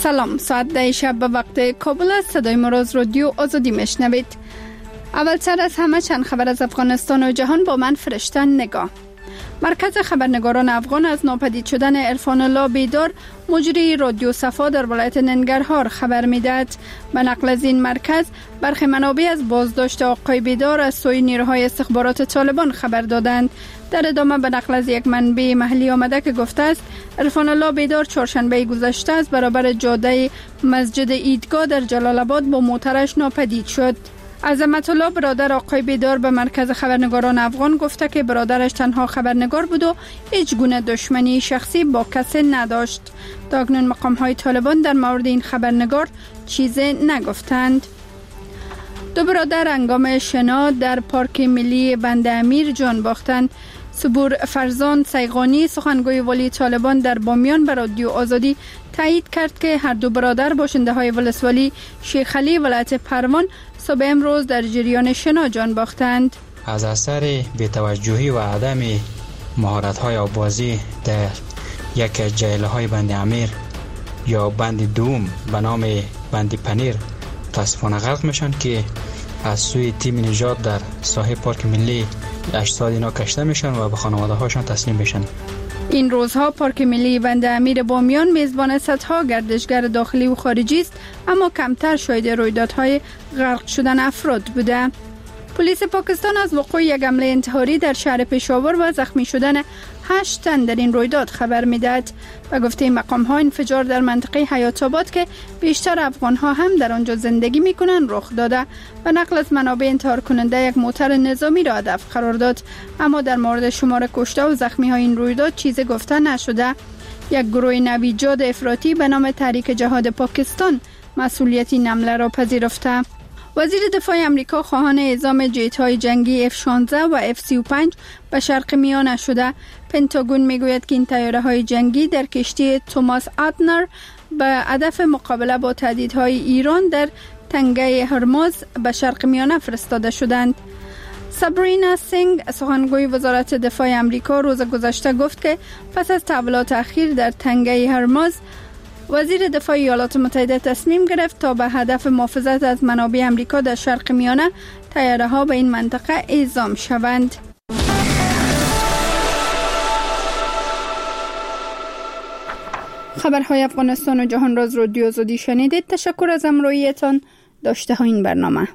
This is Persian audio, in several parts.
سلام، ساعت 10 شب به وقت کابل است. صدای ما را از رادیو آزادی میشنوید. اول سر از همه چند خبر از افغانستان و جهان با من فرشته نگاه. مرکز خبرنگاران افغان از ناپدید شدن عرفان الله بیدار مجری رادیو صفا در ولایت ننگرهار خبر میدهد. به نقل از این مرکز برخی منابع از بازداشت آقای بیدار از سوی نیروهای استخبارات طالبان خبر دادند. در ادامه به نقل از یک منبع محلی آمده که گفته است عرفان الله بیدار چهارشنبه گذشته از برابر جاده مسجد عیدگاه در جلال آباد با موترش ناپدید شد. عظمت الله برادر آقای بیدار به مرکز خبرنگاران افغان گفته که برادرش تنها خبرنگار بود و هیچ گونه دشمنی شخصی با کسی نداشت. تا اکنون مقام‌های طالبان در مورد این خبرنگار چیزی نگفتند. دو برادر هنگام شنا در پارک ملی بند امیر جان باختند. صبور فرزان سیغانی سخنگوی والی طالبان در بامیان به رادیو آزادی تایید کرد که هر دو برادر باشنده های ولسوالی شیخ علی ولایت پروان صبح امروز در جریان شنا جان باختند. از اثر بی‌توجهی و عدم مهارت‌های آببازی در یک از جیله‌های بند امیر یا بند دوم به نام بند پنیر متاسفانه غرق میشن که از سوی تیم نجات در ساحل پارک ملی اجساد اینا کشته میشن و به خانواده هاشون تسلیم میشن. این روزها پارک ملی بند امیر بامیان میزبان صدها گردشگر داخلی و خارجی است، اما کمتر شاهد رویدادهای غرق شدن افراد بوده. پلیس پاکستان از وقوع یک حمله انتحاری در شهر پشاور و زخمی شدن 8 تن در این رویداد خبر میدهد. به گفته مقام‌ها انفجار در منطقه حیات آباد که بیشتر افغان‌ها هم در آنجا زندگی می‌کنند رخ داده. به نقل از منابع انتحار کننده یک موتر نظامی را هدف قرار داد، اما در مورد شمار کشته و زخمی‌های این رویداد چیزی گفته نشده. یک گروه نویجاد افراطی به نام تحریک جهاد پاکستان مسئولیت این حمله را پذیرفته. وزیر دفاع امریکا خواهان اعزام جت‌های جنگی F-16 و F-35 به شرق میانه شده. پنتاگون میگوید که این طیاره‌های جنگی در کشتی توماس ادنر به هدف مقابله با تهدیدهای ایران در تنگه هرمز به شرق میانه فرستاده شدند. سابرینا سینگ سخنگوی وزارت دفاع امریکا روز گذشته گفت که پس از تحولات اخیر در تنگه هرمز وزیر دفاع ایالات متحده تصمیم گرفت تا به هدف محافظت از منابع امریکا در شرق میانه طیاره‌ها به این منطقه اعزام شوند. خبرهای افغانستان و جهان را از رادیو آزادی شنیدید. تشکر از همراهیتان. داشته ها این برنامه.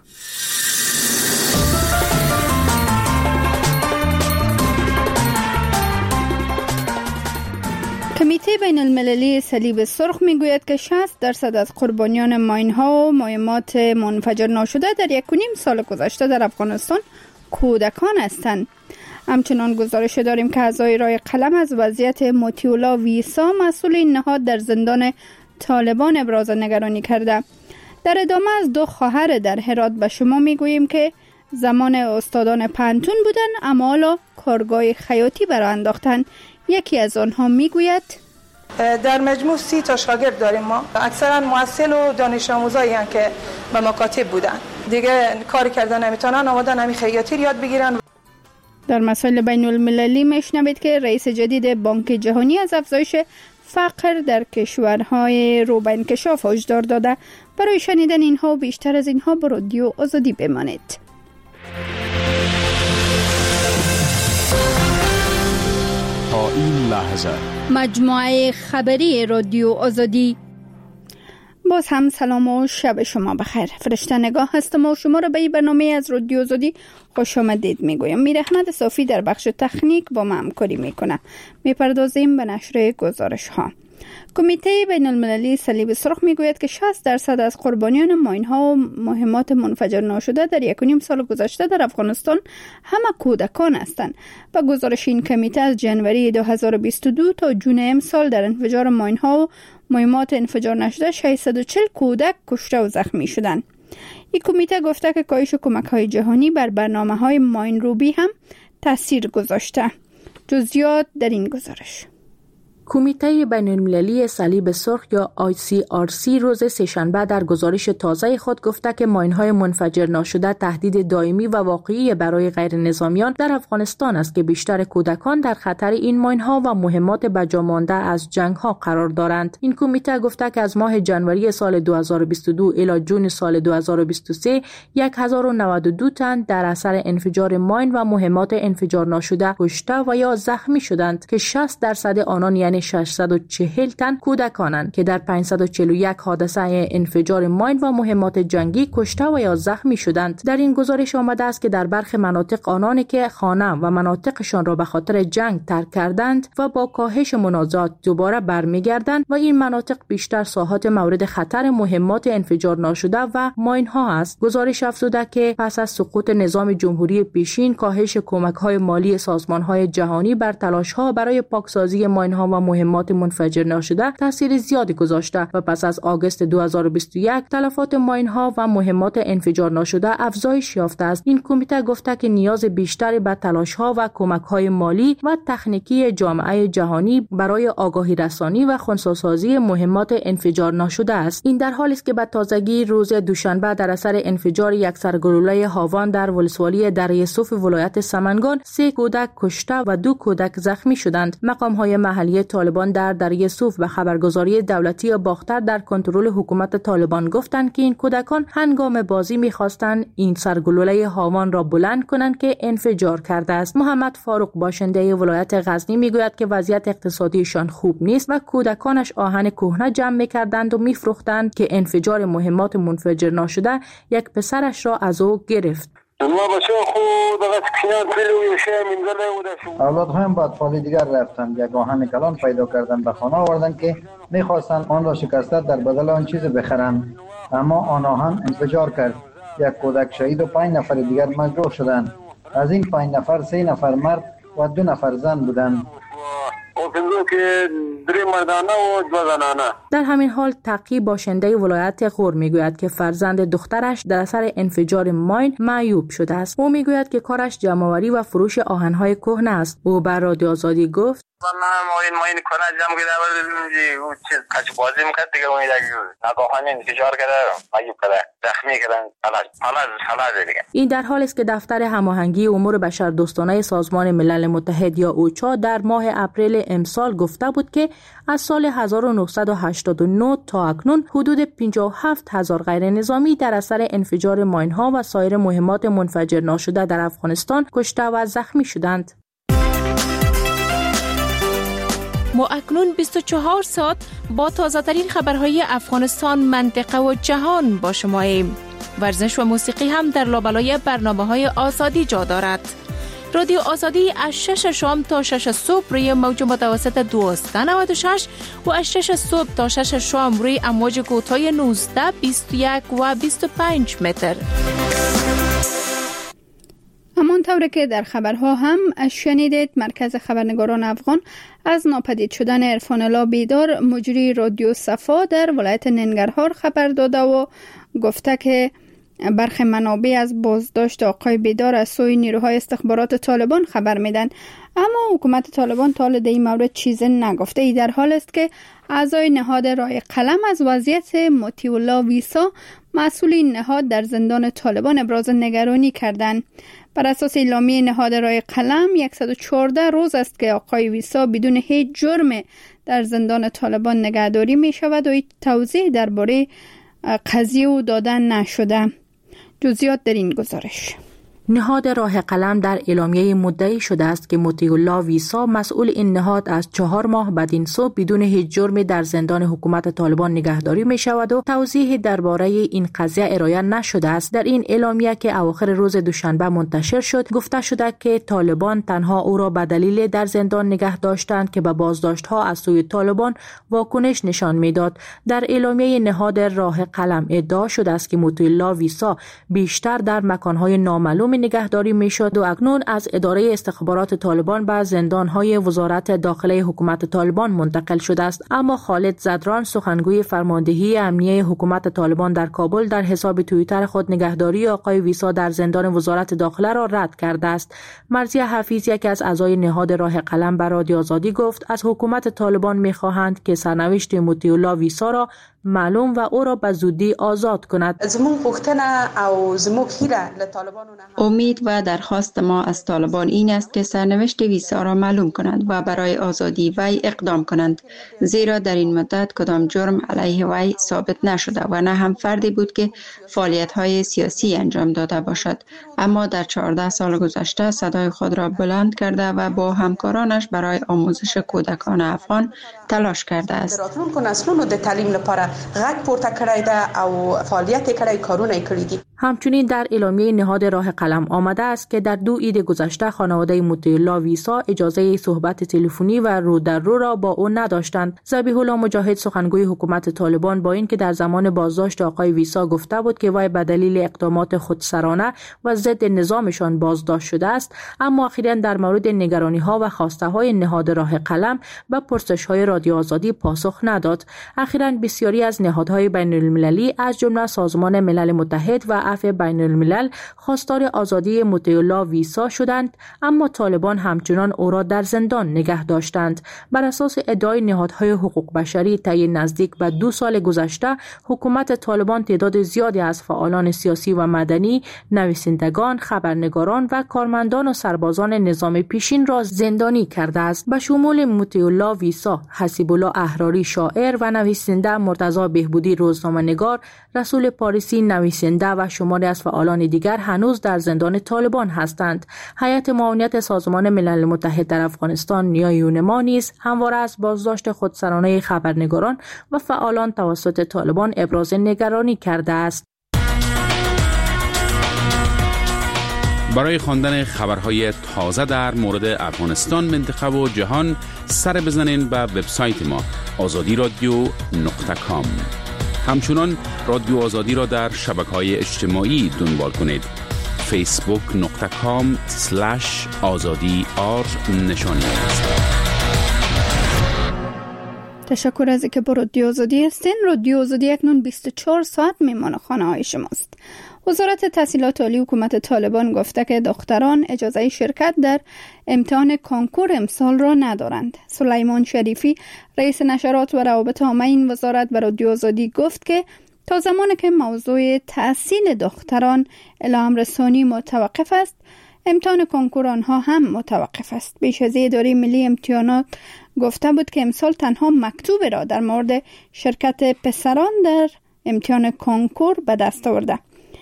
کمیته بین المللی صلیب سرخ میگوید که 60% از قربانیان ماین‌ها و مهمات منفجر ناشده در 1.5 سال گذشته در افغانستان کودکان هستند. همچنان گزارش داریم که اعضای رای قلم از وضعیت موتیولا ویسا مسئول این نهاد در زندان طالبان ابراز نگرانی کرده. در ادامه از 2 خواهر در هرات به شما میگوییم که زمان استادان پانتون بودن اما حالا کارگاه خیاطی برآ انداختن. یکی از آنها میگوید در مجموع 30 تا شاگرد داریم ما، اکثرا محصل و دانش آموزایی هستند که به مکاتب بودن، دیگه کاری کردن نمیتونن، آمدن همین خیاطی یاد بگیرن. در مسائل بین المللی میشنوید که رئیس جدید بانک جهانی از افزایش فقر در کشورهای رو به انکشاف هشدار داده. برای شنیدن اینها و بیشتر از اینها با رادیو آزادی بمانید. تا این لحظه مجموعه خبری رادیو آزادی. باز هم سلام و شب شما بخیر. فرشته نگاه هستم و شما را به این برنامه از رادیو آزادی خوش آمدید میگویم. میر احمد صافی در بخش تکنیک با ما همکاری میکنه. میپردازیم به نشر گزارش ها. کمیته بین المللی صلیب سرخ میگوید که 60% از قربانیان ماین‌ها و مهمات منفجر ناشده در 1.5 سال گذشته در افغانستان همه کودکان هستند. با گزارش این کمیته از جنوری 2022 تا جون امسال در انفجار ماین‌ها و مهمات انفجار نشده 640 کودک کشته و زخمی شدند. این کمیته گفته که کاهش کمک‌های جهانی بر برنامه‌های ماین روبی هم تاثیر گذاشته. جزئیات در این گزارش. کمیته بین‌المللی صلیب سرخ یا ICRC روز سه‌شنبه در گزارش تازه خود گفته که ماین‌های منفجر ناشده تهدید دائمی و واقعی برای غیرنظامیان در افغانستان است که بیشتر کودکان در خطر این ماین‌ها و مهمات بجامانده از جنگ‌ها قرار دارند. این کمیته گفته که از ماه ژانویه سال 2022 الی جون سال 2023 1092 تن در اثر انفجار ماین و مهمات انفجار ناشده کشته و یا زخمی شدند که 60% آنان یعنی 640 تن کودکانند که در 541 حادثه انفجار ماین و مهمات جنگی کشته و یا زخمی شدند. در این گزارش آمده است که در برخی مناطق آنانی که خانه و مناطقشان را به خاطر جنگ ترک کردند و با کاهش منازعات دوباره برمیگردند و این مناطق بیشتر ساحات مورد خطر مهمات انفجار ناشده و ماین ها است. گزارش افزوده که پس از سقوط نظام جمهوری پیشین کاهش کمک های مالی سازمان های جهانی بر تلاش ها برای پاکسازی ماین ها و مهمات منفجر ناشده تاثیر زیادی گذاشته و پس از آگوست 2021 تلفات ماین ها و مهمات انفجار ناشده افزایش یافته است. این کمیته گفته که نیاز بیشتری به تلاش ها و کمک های مالی و تکنیکی جامعه جهانی برای آگاهی رسانی و خنثی‌سازی مهمات انفجار ناشده است. این در حالی است که به تازگی روز دوشنبه در اثر انفجار یک سرگلوله هاوان در ولسوالی دره یوسف ولایت سمنگان 3 کودک کشته و 2 کودک زخمی شدند. مقام های محلی طالبان در دره یوسف به خبرگزاری دولتی باختر در کنترل حکومت طالبان گفتند که این کودکان هنگام بازی می‌خواستند این سرگلوله هاوان را بلند کنند که انفجار کرده است. محمد فاروق باشنده ولایت غزنی میگوید که وضعیت اقتصادیشان خوب نیست و کودکانش آهن کهنه جمع می‌کردند و می‌فروختند که انفجار مهمات منفجر ناشده یک پسرش را از او گرفت. اولادهایم با اطفال دیگر رفتند. یک آهن کلان پیدا کردند، به خانه آوردند که می‌خواستند آن را شکسته در بدل آن چیز بخرند، اما آن آهن انفجار کرد. یک کودک شهید و 5 نفر دیگر مجروح شدند. از این 5 نفر 3 نفر مرد و 2 نفر زن بودند. در همین حال تقی باشنده ولایت غور میگوید که فرزند دخترش در اثر انفجار ماین معیوب شده است. او میگوید که کارش جمع‌آوری و فروش آهن‌های کهنه است. او بر رادیو آزادی گفت ماین کنه جمع کرده و چیز کچ بازی میکرد دیگه اون نگاهان انفجار کرده معیوب کرده زخمی کردن فلج دیگه. این در حالی است که دفتر هماهنگی امور بشردوستانه سازمان ملل متحد یا اوچا در ماه اپریل امسال گفته بود که از سال 1989 تا اکنون حدود 57,000 غیر نظامی در اثر انفجار ماین‌ها و سایر مهمات منفجر ناشده در افغانستان کشته و زخمی شدند. ما اکنون 24 ساعت با تازه‌ترین خبرهای افغانستان، منطقه و جهان با شماییم. ورزش و موسیقی هم در لابلای برنامه‌های آزادی جا دارد. رادیو آزادی از 6 شام تا 6 صبح روی موج متوسط 1296 و از 6 صبح تا 6 شام روی امواج کوتاه 19، 21 و 25 متر. همانطور که در خبرها هم شنیدید، مرکز خبرنگاران افغان از ناپدید شدن عرفان الله بیدار مجری رادیو صفا در ولایت ننگرهار خبر داده و گفته که برخی منابع از بازداشت آقای بیدار از سوی نیروهای استخبارات طالبان خبر میدن، اما حکومت طالبان تا حال این مورد چیزی نگفته. ای در حال است که اعضای نهاد رای قلم از وضعیت مطیع الله ویسا مسئول این نهاد در زندان طالبان ابراز نگرانی کردند. بر اساس اعلامیه نهاد رای قلم 114 روز است که آقای ویسا بدون هیچ جرم در زندان طالبان نگهداری می شود و هیچ توضیح درباره قضیه او داده نشده. جزئیات در این گزارش. نهاد راه قلم در اعلامیه مدعی شده است که مطیع الله ویسا مسئول این نهاد از 4 ماه بدین سو بدون هیچ جرمی در زندان حکومت طالبان نگهداری می شود و توضیح درباره این قضیه ارائه نشده است. در این اعلامیه که اواخر روز دوشنبه منتشر شد گفته شده که طالبان تنها او را به دلیل در زندان نگه داشتند که به بازداشت ها از سوی طالبان واکنش نشان میداد. در اعلامیه نهاد راه قلم ادعا شده است که مطیع الله ویسا بیشتر در مکان های نامعلوم نظامی نگهداری میشد و اکنون از اداره استخبارات طالبان به زندانهای وزارت داخله حکومت طالبان منتقل شده است. اما خالد زدران، سخنگوی فرماندهی امنیه حکومت طالبان در کابل، در حساب توییتر خود نگهداری آقای ویسا در زندان وزارت داخله را رد کرده است. مرضیه حفیظ، یکی از اعضای نهاد راه قلم، به رادیو آزادی گفت از حکومت طالبان می‌خواهند که سرنوشت مطیع ویسا را معلوم و او را به زودی آزاد کند. امید و درخواست ما از طالبان این است که سرنوشت ویسا را معلوم کنند و برای آزادی وی اقدام کنند، زیرا در این مدت کدام جرم علیه وی ثابت نشده و نه هم فردی بود که فعالیت‌های سیاسی انجام داده باشد، اما در 14 سال گذشته صدای خود را بلند کرده و با همکارانش برای آموزش کودکان افغان تلاش کرده است. همچنین در اعلامیه نهاد راه قلم آمده است که در 2 عید گذشته خانواده مطیع ویسا اجازه صحبت تلفنی و رو در رو را با او نداشتند. ذبیح الله مجاهد، سخنگوی حکومت طالبان، با اینکه در زمان بازداشت آقای ویسا گفته بود که وی به دلیل اقدامات خودسرانه و ضد نظامشان بازداشت شده است، اما اخیراً در مورد نگرانی‌ها و خواسته‌های نهاد راه قلم به پرسش‌های رادیو آزادی پاسخ نداد. اخیراً بسیاری از نهادهای بین‌المللی از جمله سازمان ملل متحد و عفو بین الملل خواستار آزادی مطیع ویسا شدند، اما طالبان همچنان او را در زندان نگه داشتند. بر اساس ادعای نهادهای حقوق بشری، طی نزدیک به 2 سال گذشته حکومت طالبان تعداد زیادی از فعالان سیاسی و مدنی، نویسندگان، خبرنگاران و کارمندان و سربازان نظام پیشین را زندانی کرده است، به شمول مطیع ویسا، حسیب الله احراری شاعر و نویسنده، مرتضی بهبودی روزنامه‌نگار، رسول پاریسی نویسنده و شماری از فعالان دیگر هنوز در زندان طالبان هستند. هیئت معاونت سازمان ملل متحد در افغانستان نیای یونما نیز همواره از بازداشت خودسرانه خبرنگاران و فعالان توسط طالبان ابراز نگرانی کرده است. برای خواندن خبرهای تازه در مورد افغانستان، منطقه و جهان سر بزنین به وبسایت ما azadiradio.com. همچنان رادیو آزادی را در شبکه‌های اجتماعی دنبال کنید. facebook.com/azadi_r تشکر از اینکه با رادیو آزادی هستین. رادیو آزادی اکنون 24 ساعت میهمان خانه های شماست. وزارت تحصیلات عالی حکومت طالبان گفته که دختران اجازه شرکت در امتحان کنکور امسال را ندارند. سلیمان شریفی، رئیس نشرات و روابط عامه این وزارت، به رادیو آزادی گفت که تا زمانی که موضوع تحصیل دختران اعلام رسانی متوقف است، امتحان کنکور آنها هم متوقف است. پیش از اداره ملی امتحانات گفته بود که امسال تنها مکتوب را در مورد شرکت پسران در امتحان کنکور به دست آورده.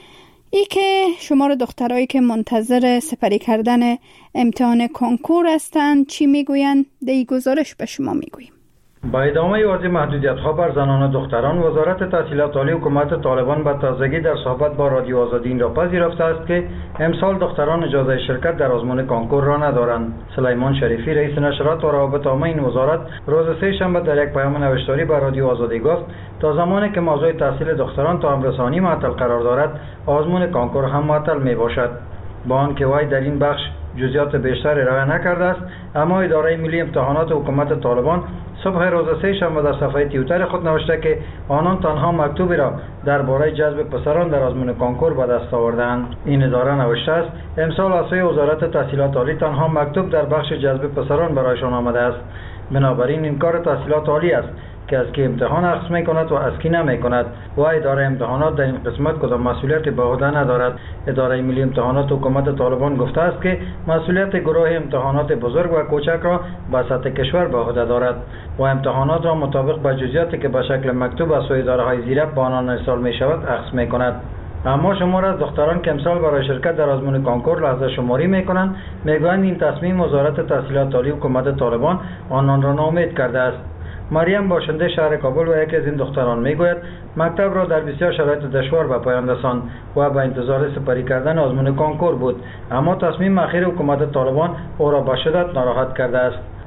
ای که شمار دخترایی که منتظر سپری کردن امتحان کنکور هستند چی میگویند؟ در گزارش به شما میگوییم. با ادامه واضح محدودیت‌ها بر زنان و دختران، وزارت تحصیلات عالی حکومت طالبان به تازگی در صحبت با رادیو آزادی این را پذیرفته است که امسال دختران اجازه شرکت در آزمون کنکور را ندارند. سلیمان شریفی، رئیس نشرات و روابط عامه این وزارت، روز سه‌شنبه در یک پیام نوشتاری به رادیو آزادی گفت تا زمانی که موضوع تحصیل دختران تا امرسانی معطل قرار دارد، آزمون کنکور هم معطل می باشد. با آنکه وی در این بخش جزئیات بیشتری ارائه نکرده است، اما اداره ملی امتحانات حکومت طالبان صبح روز سه‌شنبه در صفحه توییتر خود نوشته که آنان تنها مکتوبی را درباره جذب پسران در آزمون کنکور به دست آوردند. این اداره نوشته است امسال از سوی وزارت تحصیلات عالی تنها مکتوب در بخش جذب پسران برایشان آمده است. بنابراین این کار تحصیلات عالی است که از کی امتحان اخذ می‌کند و از کی نمی‌کند و اداره امتحانات در این قسمت کدام مسئولیت به عهده ندارد. اداره ملی امتحانات حکومت طالبان گفته است که مسئولیت گروه امتحانات بزرگ و کوچک را به سطح کشور به عهده دارد و امتحانات را مطابق به جزئیاتی که به شکل مکتوب از سوی اداره‌های زیر به آنان ارسال می‌شود اخذ می‌کند. اما شمار از دختران که امسال برای شرکت در آزمون کنکور لحظه شماری می‌کنند می‌گویند این تصمیم وزارت تحصیلات عالی حکومت طالبان آنان را ناامید کرده است. مریم، باشنده شهر کابل و یکی از این دختران، میگوید مکتب را در بسیار شرایط دشوار به پایان رساند و به انتظار سپری کردن آزمون کنکور بود، اما تصمیم اخیر حکومت طالبان او را به شدت ناراحت کرده است.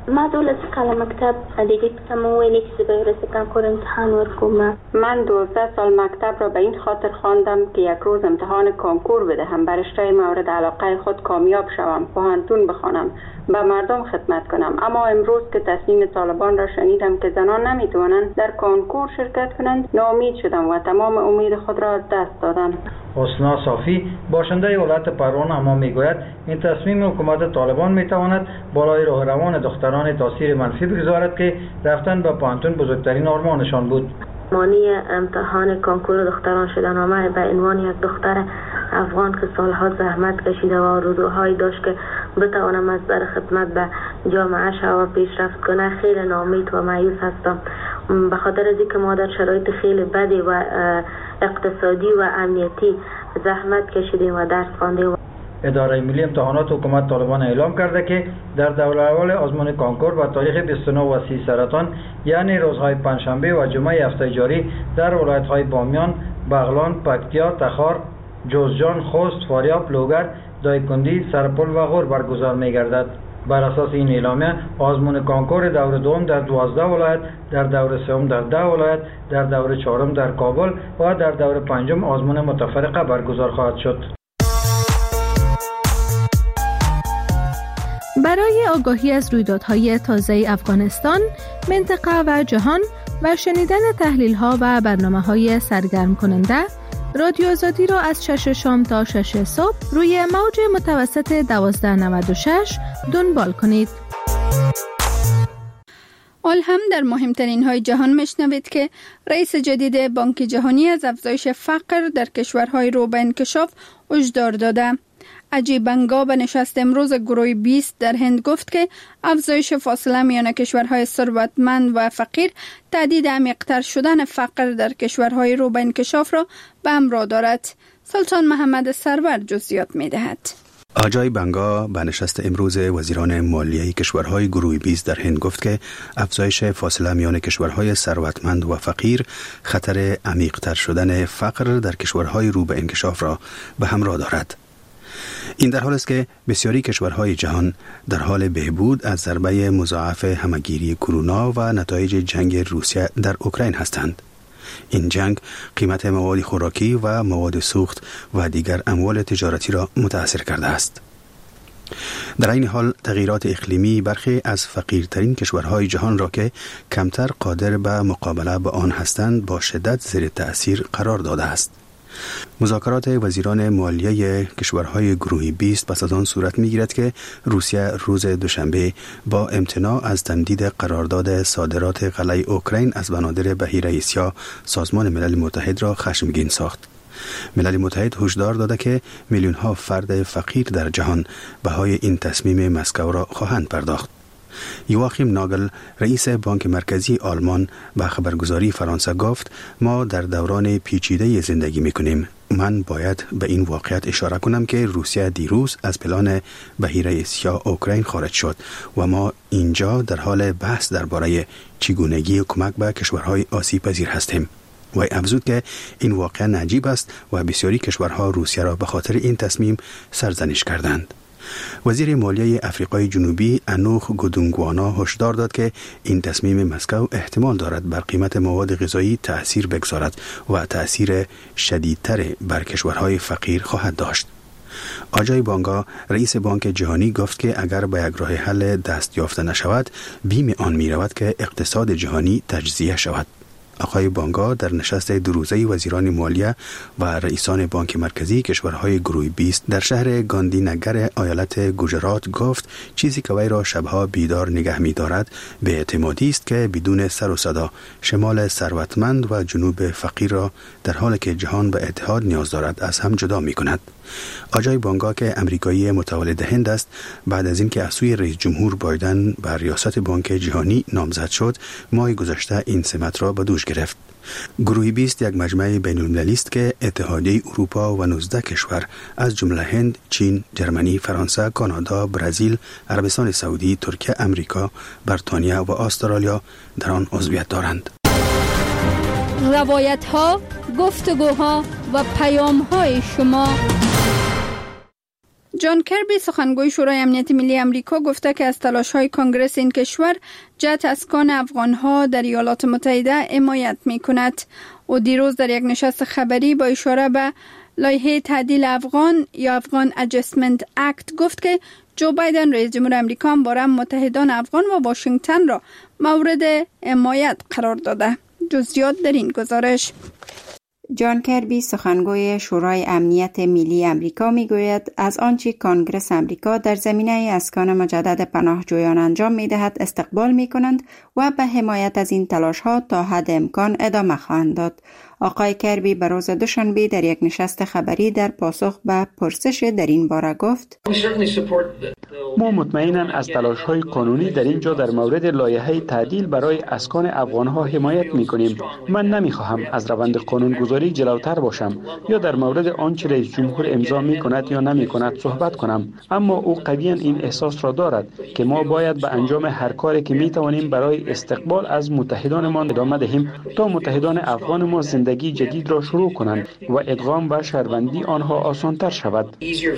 ما دولت کل مکتب دیگه کم ویلی که برای کنکور امتحان ورکوم. من 12 سال مکتب را به این خاطر خواندم که یک روز امتحان کنکور بدهم، بر رشته مورد علاقه خود کامیاب شوم، پوهنتون بخوانم، به مردم خدمت کنم. اما امروز که تصمیم طالبان را شنیدم که زنان نمیتوانند در کنکور شرکت کنند، ناامید شدم و تمام امید خود را از دست دادم. حسنا صافی باشنده ولایت پروان اما میگوید این تصمیم حکومت طالبان میتواند بالای راه روان دختران تاثیر منفی بگذارد که رفتن به پوهنتون بزرگترین آرمانشان بود. مانی امتحان کنکور دختران شدن و من به عنوان یک دختر افغان که سالها زحمت کشیده و آرزوهایی داشت که بتوانم از در خدمت به جامعه و پیشرفت کنه خیلی ناامید و مایوس هستم، به خاطر از اینکه ما در شرایط خیلی بدی و اقتصادی و امنیتی زحمت کشیدیم و درس خواندیم. اداره ملی امتحانات حکومت طالبان اعلام کرده که در دوره اول آزمون کنکور با تاریخ 29 و 30 سرطان یعنی روزهای پنجشنبه و جمعه هفته جاری در ولایت‌های بامیان، بغلان، پکتیا، تخار، جوزجان، خوست، فاریاب، لوگر، دایکنډي، سرپل و غور برگزار می‌گردد. بر اساس این اعلامیه آزمون کنکور دور دوم در 12 ولایت، در دور سوم در 10 ولایت، در دور چهارم در کابل و در دور پنجم آزمون متفرقه برگزار خواهد شد. برای آگاهی از رویدادهای تازه افغانستان، منطقه و جهان و شنیدن تحلیل‌ها و برنامه‌های سرگرم کننده، رادیو آزادی را از 6 شام تا 6 صبح روی موج متوسط 1296 دنبال کنید. حال هم در مهمترین های جهان میشنوید که رئیس جدید بانک جهانی از افزایش فقر در کشورهای رو به انکشاف هشدار داده. اجی بنگا به نشست امروز گروه 20 در هند گفت که افزایش فاصله میان کشورهای ثروتمند و فقیر تهدید عمیق‌تر شدن فقر در کشورهای رو به انکشاف را به همراه دارد. سلطان محمد سرور جزئیات می‌دهد. آجای بنگا به نشست امروز وزیران مالیه کشورهای گروه 20 در هند گفت که افزایش فاصله میان کشورهای ثروتمند و فقیر خطر عمیق‌تر شدن فقر در کشورهای رو به انکشاف را به همراه دارد. این در حالی است که بسیاری کشورهای جهان در حال بهبود از ضربه مضاعف همه‌گیری کرونا و نتایج جنگ روسیه در اوکراین هستند. این جنگ قیمت مواد خوراکی و مواد سوخت و دیگر اموال تجارتی را متاثر کرده است. در این حال تغییرات اقلیمی برخی از فقیرترین کشورهای جهان را که کمتر قادر به مقابله با آن هستند با شدت زیر تأثیر قرار داده است. مذاکرات وزیران مالیه کشورهای گروه 20 پس از آن صورت می‌گیرد که روسیه روز دوشنبه با امتناع از تمدید قرارداد صادرات غله اوکراین از بنادر بحیره اسیا سازمان ملل متحد را خشمگین ساخت. ملل متحد هشدار داده که میلیون‌ها فرد فقیر در جهان بهای این تصمیم مسکو را خواهند پرداخت. یواخیم ناگل رئیس بانک مرکزی آلمان به خبرگزاری فرانسه گفت ما در دوران پیچیده زندگی می‌کنیم. من باید به این واقعیت اشاره کنم که روسیه دیروز از پلان بحیره اسیا اوکراین خارج شد و ما اینجا در حال بحث درباره چگونگی کمک به کشورهای آسیب پذیر هستیم. و افزود که این واقعا عجیب است و بسیاری کشورها روسیه را به خاطر این تصمیم سرزنش کردند. وزیر مالیه افریقای جنوبی انوخ گودونگوانا هشدار داد که این تصمیم مسکو احتمال دارد بر قیمت مواد غذایی تأثیر بگذارد و تأثیر شدیدتر بر کشورهای فقیر خواهد داشت. آجای بانگا رئیس بانک جهانی گفت که اگر به یک راه حل دست یافته نشود بیم آن می رود که اقتصاد جهانی تجزیه شود. آقای بانگا در نشست دوروزه وزیران مالیه و رئیسان بانک مرکزی کشورهای گروه 20 در شهر گاندی نگر ایالت گوجرات گفت چیزی که وی را شبها بیدار نگه می دارد به اعتمادی است که بدون سر و صدا شمال ثروتمند و جنوب فقیر را در حالی که جهان به اتحاد نیاز دارد از هم جدا می کند. آجای بانگا که امریکایی متولد هند است بعد از اینکه از سوی رئیس جمهور بایدن بر ریاست بانک جهانی نامزد شد ماه گذشته این سمت را به دوش گرفت. گروه 20 یک مجمع بین‌المللی است که اتحادیه اروپا و 19 کشور از جمله هند، چین، جرمنی، فرانسه، کانادا، برزیل، عربستان سعودی، ترکیه، امریکا، بریتانیا و استرالیا در آن عضویت دارند. روایت‌ها، گفتگوها و پیام‌های شما جان کربی سخنگوی شورای امنیت ملی امریکا گفته که از تلاش‌های کنگره این کشور جهت اسکان افغان‌ها در ایالات متحده حمایت می‌کند. او دیروز در یک نشست خبری با اشاره به لایحه تعدیل افغان یا افغان اجستمنت اکت گفت که جو بایدن رئیس جمهور امریکا هم باره متحدان افغان و واشنگتن را مورد حمایت قرار داده. جزئیات در این گزارش. جان کربی سخنگوی شورای امنیت ملی امریکا میگوید از آنچه کنگره امریکا در زمینه اسکان مجدد پناهجویان انجام میدهد استقبال میکنند و به حمایت از این تلاش‌ها تا حد امکان ادامه خواهند داد. آقای کربی به روز دوشنبه در یک نشست خبری در پاسخ به پرسش در این باره گفت: ما مطمئناً از تلاش‌های قانونی در اینجا در مورد لایحه تعدیل برای اسکان افغان‌ها حمایت می‌کنیم. من نمی‌خواهم از روند قانونگذاری جلوتر باشم یا در مورد آنچه رئیس جمهور امضا می‌کند یا نمی‌کند صحبت کنم، اما او قویاً این احساس را دارد که ما باید به انجام هر کاری که می‌توانیم برای استقبال از متحدانمان ادامه دهیم تا متحدان افغان ما زندگی جدید را شروع کنند و ادغام و شهروندی آنها آسان‌تر شود.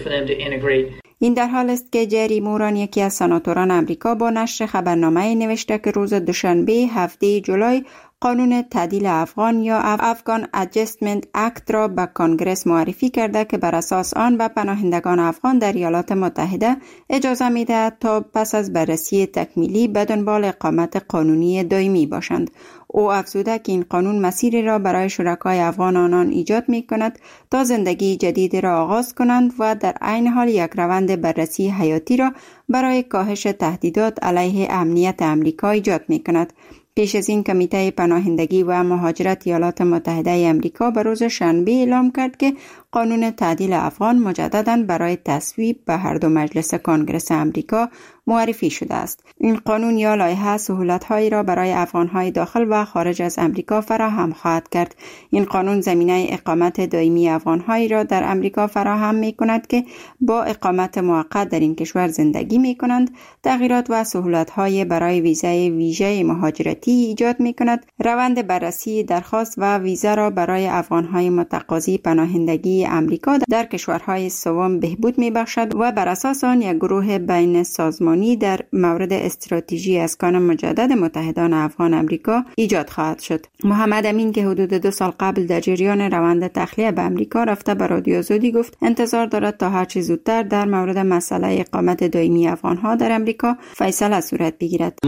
این در حال است که جری موران، یکی از سناتوران امریکا، با نشر خبرنامه نوشته که روز دوشنبه 7 جولای قانون تعدیل افغان یا افغان اجستمنت اکت را به کنگره معرفی کرده که بر اساس آن به پناهندگان افغان در ایالات متحده اجازه می‌دهد تا پس از بررسی تکمیلی به دنبال اقامت قانونی دائمی باشند. او افزوده که این قانون مسیری را برای شرکای افغان آنان ایجاد می‌کند تا زندگی جدید را آغاز کنند و در عین حال یک روند بررسی حیاتی را برای کاهش تهدیدات علیه امنیت امریکا ایجاد می‌کند. پیش از این کمیته پناهندگی و مهاجرت ایالات متحده امریکا به روز شنبه اعلام کرد که قانون تعدیل افغان مجدداً برای تصویب به هر دو مجلس کنگره امریکا معرفی شده است. این قانون یا لایحه سهولت‌هایی را برای افغان‌های داخل و خارج از امریکا فراهم خواهد کرد. این قانون زمینه اقامت دائمی افغان‌هایی را در امریکا فراهم می‌کند که با اقامت موقت در این کشور زندگی می‌کنند. تغییرات و سهولت‌های برای ویزای ویژه مهاجرتی ایجاد می‌کند. روند بررسی درخواست و ویزا را برای افغان‌های متقاضی پناهندگی امریکا در کشورهای سوم بهبود می‌بخشد و بر اساس آن یک گروه بین سازمانی در مورد استراتژی اسکان مجدد متحدان افغان امریکا ایجاد خواهد شد. محمد امین که حدود 2 سال قبل در جریان روند تخلیه به امریکا رفته به رادیو آزادی گفت انتظار دارد تا هرچه زودتر در مورد مسئله اقامت دائمی افغان‌ها در امریکا فیصله صورت بگیرد.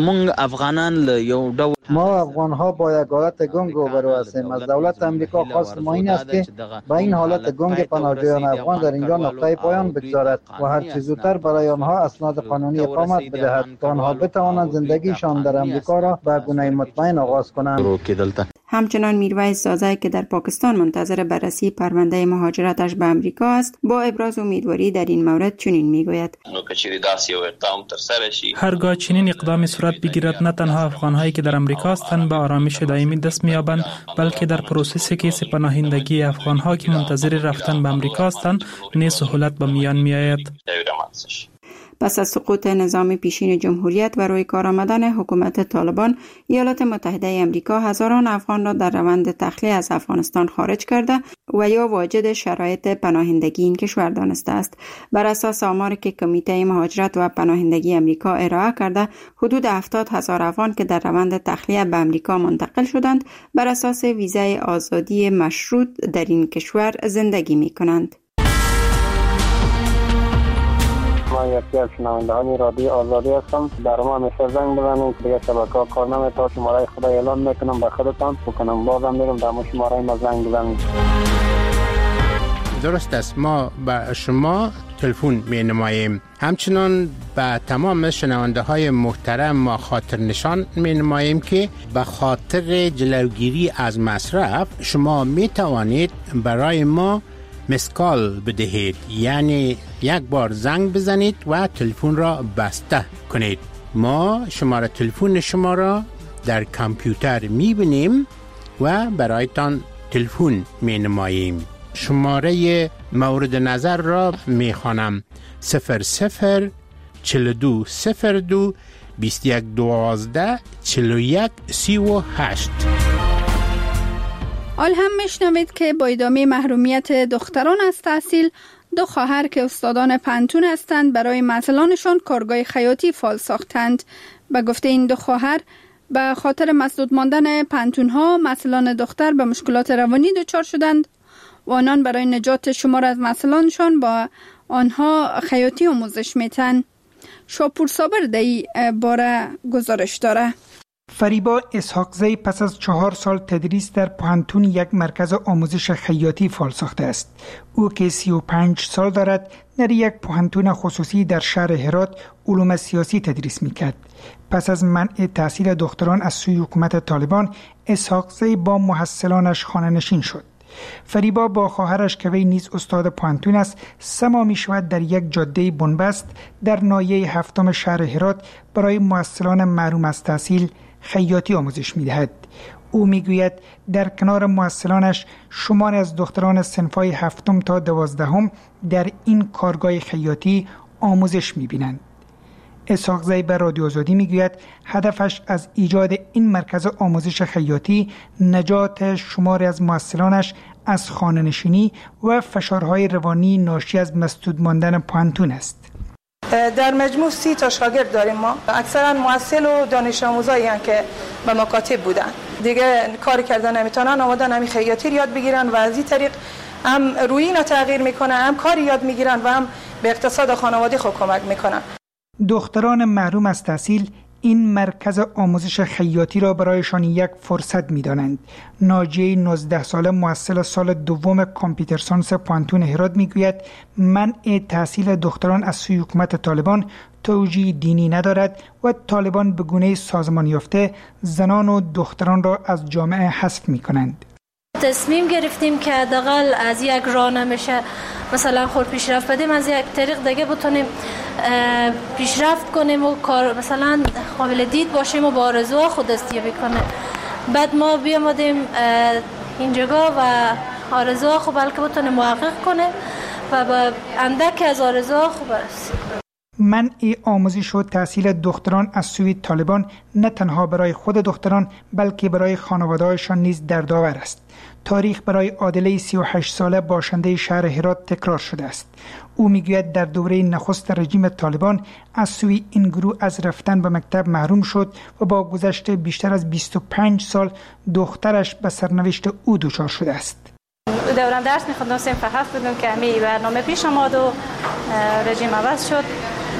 ما افغان‌ها با یک حالت گنگ روبرو هستیم. از دولت امریکا خواست ما این است که با این حالت گنگ پناهجویان افغان در اینجا نقطه پایان بگذارد و هر چه زودتر برای آنها اسناد قانونی اقامت بدهد تا آنها بتوانند زندگیشان در امریکا را به گونه مطمئن آغاز کنند. همچنان میرویس زازای که در پاکستان منتظر بررسی پرونده مهاجرتش به امریکا است با ابراز امیدواری در این مورد چنین میگوید: هرگاه چنین اقدامی صورت بگیرد نه تنها افغان‌هایی که در امریکا هستند به آرامش دائمی دست می‌یابند، بلکه در پروسس کیس پناهندگی افغان‌ها که منتظر رفتن به امریکا هستند نیز سهولت به میان می‌آید. پس از سقوط نظام پیشین جمهوریت و روی کار آمدن حکومت طالبان، ایالات متحده امریکا هزاران افغان را در روند تخلیه از افغانستان خارج کرده و یا واجد شرایط پناهندگی این کشور دانسته است. بر اساس آماری که کمیته مهاجرت و پناهندگی امریکا ارائه کرده، حدود 70,000 افغان که در روند تخلیه به امریکا منتقل شدند، بر اساس ویزای آزادی مشروط در این کشور زندگی می‌کنند. من یکی از شنوندگان رادیو آزادی هستم. در ما همیشه زنگ بزنید، دیگه شبکه‌ها کار نمی‌کنه. شماره خدا اعلام میکنم به خودتان بکنم، بازم میرم در شماره ما زنگ بزنید. درست است، ما به شما تلفن می‌نماییم. همچنان به تمام شنونده های محترم ما خاطر نشان می‌نماییم که به خاطر جلوگیری از مصرف شما می‌توانید برای ما مسکال بدهید، یعنی یک بار زنگ بزنید و تلفن را بسته کنید. ما شماره تلفن شما را در کامپیوتر می‌بینیم و برایتان تلفن می‌نماییم. شماره مورد نظر را می‌خوانم: 00 42 02 21 12 41 38. حال هم میشنوید که با ادامه محرومیت دختران از تحصیل، دو خواهر که استادان پانتون هستند برای محصلانشان کارگاه خیاطی فعال ساختند. به گفته این دو خواهر به خاطر مسدود ماندن پانتون ها محصلان دختر به مشکلات روانی دچار شدند و آنان برای نجات شمار از محصلانشان با آنها خیاطی آموزش میتن. شاپور صابر در این باره گزارش داره. فریبا اسحاقزی پس از 4 سال تدریس در پانتون یک مرکز آموزش خیاطی فعال ساخته است. او که 35 سال دارد در یک پانتون خصوصی در شهر هرات علوم سیاسی تدریس میکرد. پس از منع تحصیل دختران از سوی حکومت طالبان، اسحاقزی با محصلانش خانه نشین شد. فریبا با خواهرش که وی نیز استاد پانتون است سما می شود در یک جاده بنبست در ناحیه 7 شهر هرات برای محصلان محروم از تحصیل خیاطی آموزش می دهد. او می گوید در کنار محصلانش شماری از دختران صنف‌های 7 تا 12 در این کارگاه خیاطی آموزش می بینند. اسحاقزی به رادیو آزادی می گوید هدفش از ایجاد این مرکز آموزش خیاطی نجات شماری از محصلانش از خانه نشینی و فشارهای روانی ناشی از مسدود ماندن پانتون است. در مجموع 30 تا شاگرد داریم ما. اکثرا محصل و دانش آموزایی هستند که به مکاتب بودن. دیگه کار کردن نمیتونن، آمدن همین خیاطی یاد بگیرن و از این طریق هم رویی رو تغییر میکنه، هم کاری یاد میگیرن و هم به اقتصاد خانواده خود کمک میکنن. دختران محروم از تحصیل این مرکز آموزش خیاطی را برایشان یک فرصت می‌دانند. ناجیه 19 ساله محصل سال دوم کامپیوتر ساینس پانتون هرات میگوید منع تحصیل دختران از سوی حکومت طالبان توجیه دینی ندارد و طالبان به گونه سازمان یافته زنان و دختران را از جامعه حذف می‌کنند. تصمیم گرفتیم که حداقل از یک راه نمیشه مثلا خود پیشرفت بدیم، از یک طریق دیگه بتونیم پیشرفت کنیم و کار مثلا قابل دید باشیم و با آرزوها خود دستیابی کنیم. بعد ما بیامدیم اینجا و آرزوها خود بلکه بتونیم محقق کنیم و با اندک از آرزوها خود برسیم. منع آموزش و تحصیل دختران از سوی طالبان نه تنها برای خود دختران بلکه برای خانواده‌هایشان نیز دردآور است. تاریخ برای عادله 38 ساله باشنده شهر هرات تکرار شده است. او میگوید در دوره نخست رژیم طالبان از سوی این گروه از رفتن به مکتب محروم شد و با گذشت بیشتر از 25 سال دخترش به سرنوشت او دچار شده است. دوران درس می‌خوندم صنف 7 بودم که همین برنامه پیش آمد و رژیم عوض شد.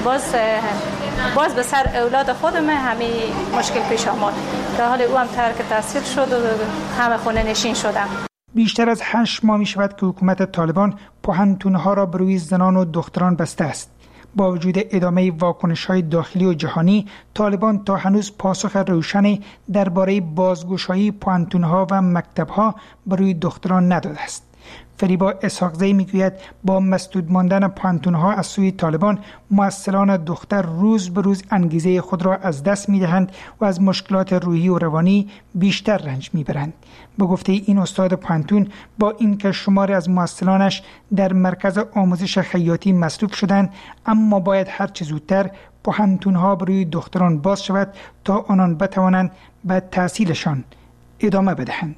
باز به سر اولاد خودم همین مشکل پیش آمد. در حال او هم ترک تحصیل شد و همه خونه نشین شدم. بیشتر از 8 ماه می شود که حکومت طالبان پوهنتون‌ها را بر روی زنان و دختران بسته است. با وجود ادامه واکنش‌های داخلی و جهانی، طالبان تا هنوز پاسخ روشنی درباره بازگشایی پوهنتون‌ها و مکتب‌ها بر روی دختران نداده است. فریبا اسحاقزی میگوید با مسدود ماندن پانتون‌ها از سوی طالبان محصلان دختر روز به روز انگیزه خود را از دست می‌دهند و از مشکلات روحی و روانی بیشتر رنج می‌برند. به گفته این استاد پانتون با اینکه شماری از محصلانش در مرکز آموزش خیاطی مصروف شدند، اما باید هر چه زودتر پانتون‌ها بروی دختران باز شود تا آنان بتوانند به تحصیلشان ادامه بدهند.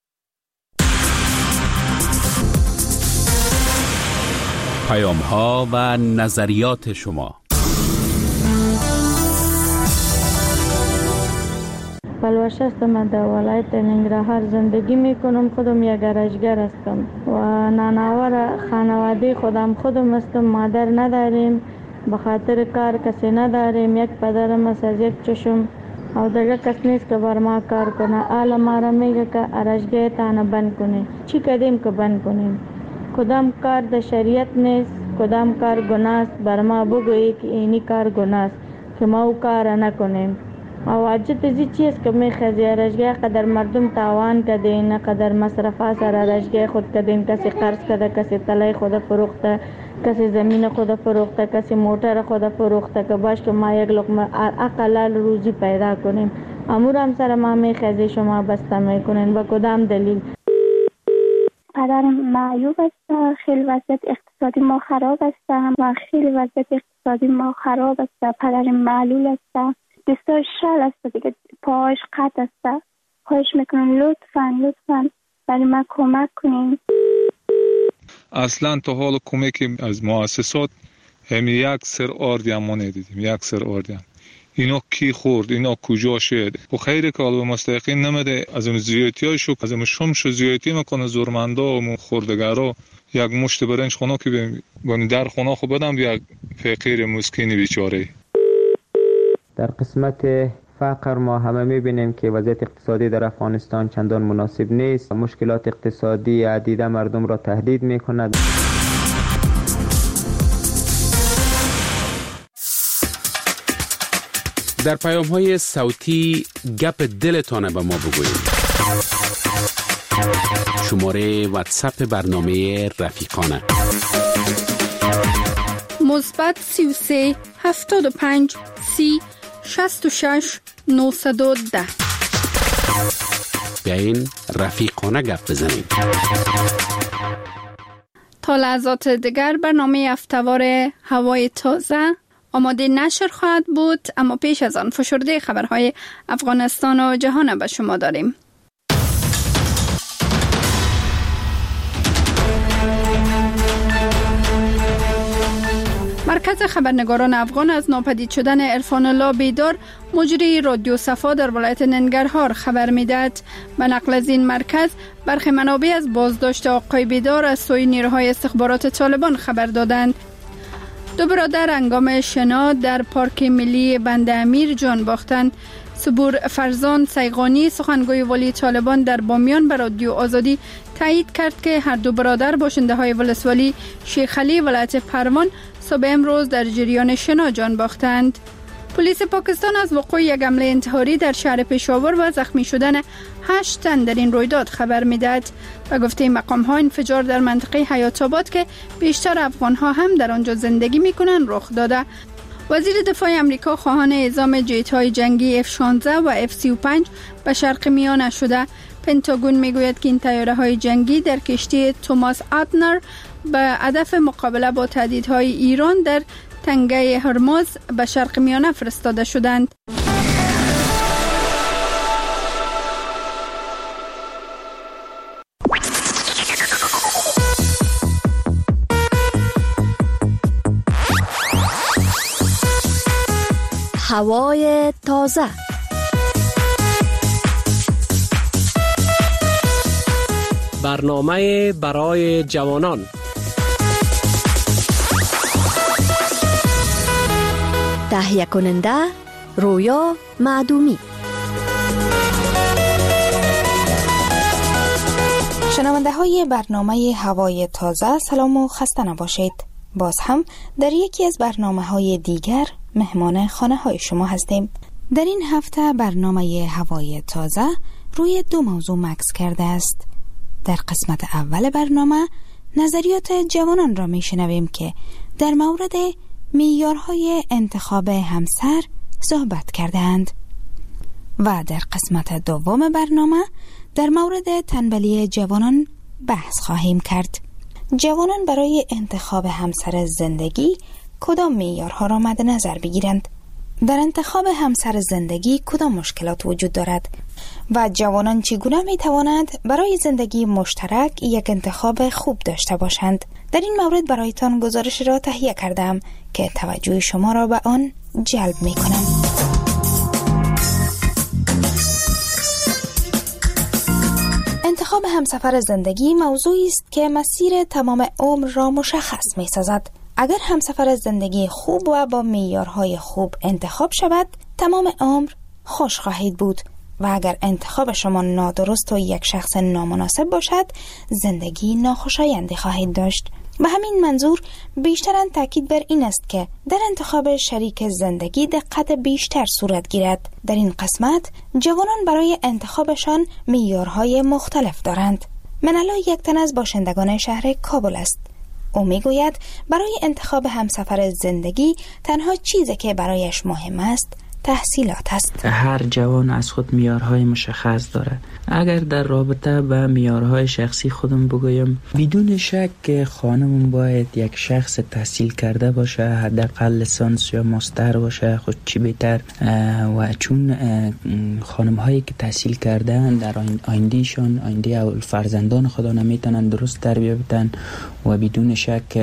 پیام‌ها و نظریات شما. پلوشه هستم، در ولایت ننگرهار زندگی میکنم. خودم یک گرجگر هستم و نانآور خانواده خودم هستم. مادر نداریم، به خاطر کار کسی نداریم. یک پدرم است از یک چشم او دیگه کس نیست که بر ما کار کنه. حالا ما را میگه که ارشگاه تانه بند کنیم. چی کردیم که بند کنیم؟ کدام کار در شریعت نیست، کدام کار گناه است. بر ما بگویی که اینی کار گناه است که ما او کار نکنیم. او عجت ازی چیز که میخوازی ارشگاه قدر مردم تاوان کدین، قدر مصرفات سر ارشگاه خود کدین. کسی قرض کده، کسی طلای خود فروخته، کسی زمین خود فروخته، کسی موتر خود فروخته که باش که ما یک لقمه اقلال روزی پیدا کنیم. امور هم سر ما میخوازی شما بسته میکنین. با کدام دلیل؟ پدرم معیوب است، خیلی وضعیت اقتصادی ما خراب است و خیلی وضعیت اقتصادی ما خراب است. پدرم معلول است، دستاش شل است دیگه، پاهاش قطع است. خواهش میکنم لطفاً برای من کمک کنین. اصلا تا حال کمک از مؤسسات هم یک سر آردی هم ما ندیدیم، یک سر آردی هم. اینا کی خورد، اینا کجا شد؟ و خیلی که به مستحقین نمیده، از اون زیادتی های شو، از اون شمش زیادتی میکنه زورمندا و خوردگارا. یک مشت برنج خونه که بانی در خونه خو بدم یک فقیر مسکین بیچاره. در قسمت فقر ما همه میبینیم که وضعیت اقتصادی در افغانستان چندان مناسب نیست. مشکلات اقتصادی عدیده مردم را تهدید میکند. در پیام‌های صوتی گپ دلتان به ما بگویید. شماره واتساپ برنامه رفیقانه مثبت 33 75 30 66 910. بیاین رفیقانه گپ بزنیم. تا لحظات دیگر برنامه هفته‌وار هوای تازه آماده نشر خواهد بود، اما پیش از آن فشرده خبرهای افغانستان و جهان به شما داریم. مرکز خبرنگاران افغان از ناپدید شدن عرفان الله بیدار مجری رادیو صفا در ولایت ننگرهار خبر میدهد. به نقل از این مرکز برخی منابع از بازداشت آقای بیدار از سوی نیروهای استخبارات طالبان خبر دادند. دو برادر هنگام شنا در پارک ملی بند امیر جان باختند. صبور فرزان سیغانی سخنگوی ولی طالبان در بامیان به رادیو آزادی تایید کرد که هر دو برادر باشنده های ولسوالی شیخ علی ولایت پروان صبح امروز در جریان شنا جان باختند. پلیس پاکستان از وقوع یک حمله انتحاری در شهر پشاور و زخمی شدن 8 تن در این رویداد خبر میدهد. و گفته مقام‌ها انفجار در منطقه حیات آباد که بیشتر افغان‌ها هم در آنجا زندگی می‌کنند رخ داده. وزیر دفاع امریکا خواهان اعزام جت‌های جنگی F-16 و F-35 به شرق میانه شده. پنتاگون میگوید که این طیاره‌های جنگی در کشتی توماس آتنر به هدف مقابله با تهدیدهای ایران در تنگه هرمز به شرق میانه فرستاده شدند. هوای تازه. برنامه برای جوانان. تهیه کننده رویا معدومی. شنونده های برنامه هوای تازه سلام و خسته نباشید. باز هم در یکی از برنامه های دیگر مهمان خانه های شما هستیم. در این هفته برنامه هوای تازه روی 2 موضوع مکث کرده است. در قسمت اول برنامه نظریات جوانان را میشنویم که در مورد معیارهای انتخاب همسر صحبت کردند و در قسمت دوم برنامه در مورد تنبلی جوانان بحث خواهیم کرد. جوانان برای انتخاب همسر زندگی کدام معیارها را مد نظر بگیرند؟ در انتخاب همسر زندگی کدام مشکلات وجود دارد؟ و جوانان چگونه می توانند برای زندگی مشترک یک انتخاب خوب داشته باشند؟ در این مورد برایتان گزارش را تهیه کردم که توجه شما را به آن جلب می کنم. انتخاب همسفر زندگی موضوعی است که مسیر تمام عمر را مشخص می سازد. اگر همسفر زندگی خوب و با معیارهای خوب انتخاب شود، تمام عمر خوش خواهید بود و اگر انتخاب شما نادرست و یک شخص نامناسب باشد، زندگی ناخوشایندی خواهید داشت. به همین منظور بیشترن تاکید بر این است که در انتخاب شریک زندگی دقت بیشتر صورت گیرد. در این قسمت جوانان برای انتخابشان معیارهای مختلف دارند. منالا یک تن از باشندگان شهر کابل است. او میگوید برای انتخاب همسفر زندگی تنها چیزی که برایش مهم است تحصیلات است. هر جوان از خود معیارهای مشخص داره. اگر در رابطه با معیارهای شخصی خودم بگویم، بدون شک خانمون باید یک شخص تحصیل کرده باشه، حداقل لیسانس یا ماستر باشه، خود چی بهتر. و چون خانم هایی که تحصیل کردن در آیندهشان، آینده فرزندان خدا نمیتونن درست تربیت بدن و بدون شک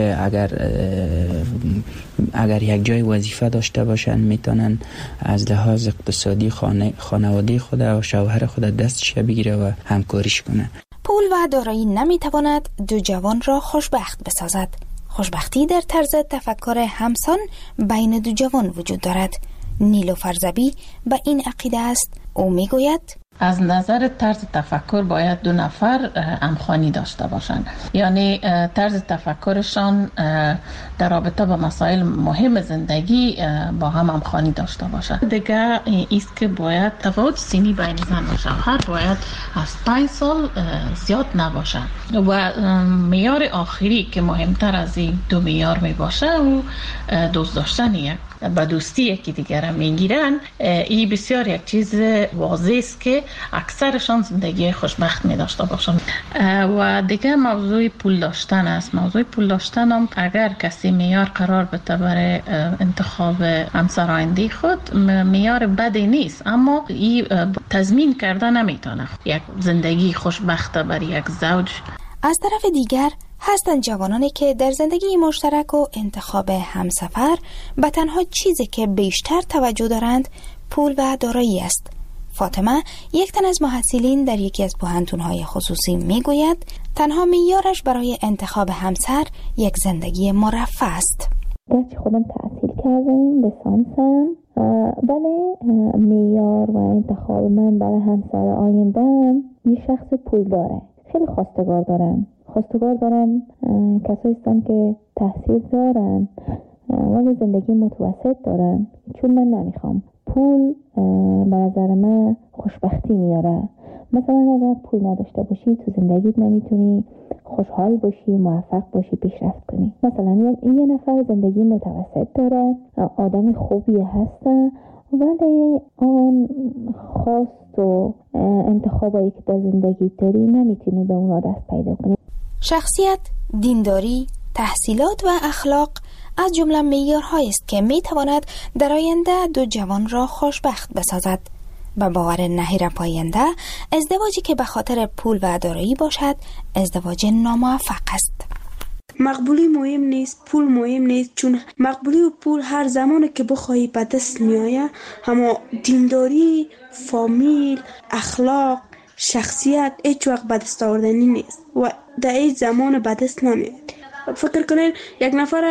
اگر یک جای وظیفه داشته باشن میتونن از لحاظ اقتصادی خانواده خود و شوهر خود دستش بگیره و همکاریش کنه. پول و دارایی نمیتواند دو جوان را خوشبخت بسازد. خوشبختی در طرز تفکر همسان بین دو جوان وجود دارد. نیلوفر زبی به این عقیده است. او میگوید از نظر طرز تفکر باید دو نفر همخوانی داشته باشند، یعنی طرز تفکرشان در رابطه با مسائل مهم زندگی با هم همخوانی داشته باشند. دیگه ایست که باید تفاوت سنی بین زن و شوهر باید از 5 سال زیاد نباشد و معیار آخری که مهمتر از این دو معیار می باشه و دوست داشتن یک با دوستی یکی دیگر میگیرن. این بسیار یک چیز واضح است که اکثرشان زندگی خوشبخت می داشته باشن. و دیگه موضوع پول داشتن است. موضوع پول داشتن هم اگر کسی معیار قرار بده برای انتخاب همسر آینده خود معیار بدی نیست، اما این تضمین کرده نمیتونه یک زندگی خوشبخت برای یک زوج. از طرف دیگر هستند جوانانی که در زندگی مشترک و انتخاب همسفر به تنها چیزی که بیشتر توجه دارند پول و دارایی است. فاطمه، یک تن از محصلین در یکی از پوهنتون‌های خصوصی میگوید تنها معیارش برای انتخاب همسر یک زندگی مرفه است. گرچه خودم تحصیل کردم، لیسانسم، ولی معیار و انتخاب من برای همسر آینده‌ام یه شخص پول داره. خیلی خواستگار دارم کسایی هستن که تحصیل دارن ولی زندگی متوسط دارن، چون من نمیخوام. پول به نظر من خوشبختی میاره. مثلا اگر پول نداشته باشی تو زندگیت نمیتونی خوشحال باشی، موفق باشی، پیشرفت کنی. مثلا یه نفر زندگی متوسط داره، آدم خوبی هسته ولی آن خواست و انتخابایی که در زندگی داری نمیتونی به اونا دست پیدا کنی. شخصیت، دینداری، تحصیلات و اخلاق از جمله معیارهایی است که میتواند در آینده دو جوان را خوشبخت بسازد. به باور نهیر پاینده ازدواجی که به خاطر پول و دارایی باشد ازدواج ناموفق است. مقبولی مهم نیست، پول مهم نیست، چون مقبولی و پول هر زمانی که بخواهی به دست میآید، اما دینداری، فامیل، اخلاق، شخصیت هیچ وقت به دست آوردنی نیست و در هیچ زمان به دست نمیاد. فکر کنین یک نفر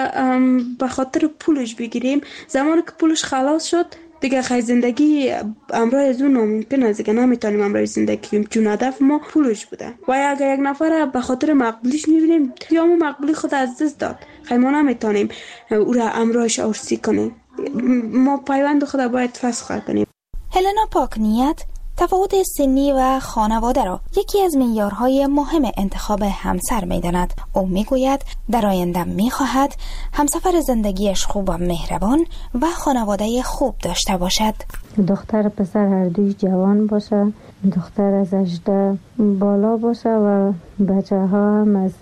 به خاطر پولش بگیریم، زمانی که پولش خلاص شد دیگه خیلی زندگی امرای از اون ناممکن است، دیگه نمیتونیم امرای زندگی کنیم چون هدف ما پولش بوده. و اگر یک نفر به خاطر مقبولیش میبینیم یا ما مقبولی خود از دست داد، خیلی ما نمیتونیم او را امرایش ارسی کنیم. ما پیوند خود باید فسخ کنیم. هلنا پاکنیت تفاوت سنی و خانواده را یکی از معیارهای مهم انتخاب همسر می‌داند. او میگوید در آینده می‌خواهد همسفر زندگیش خوب و مهربان و خانواده خوب داشته باشد. دختر پسر هر دوی جوان باشه، دختر از 18 بالا باشه و بچه ها هم از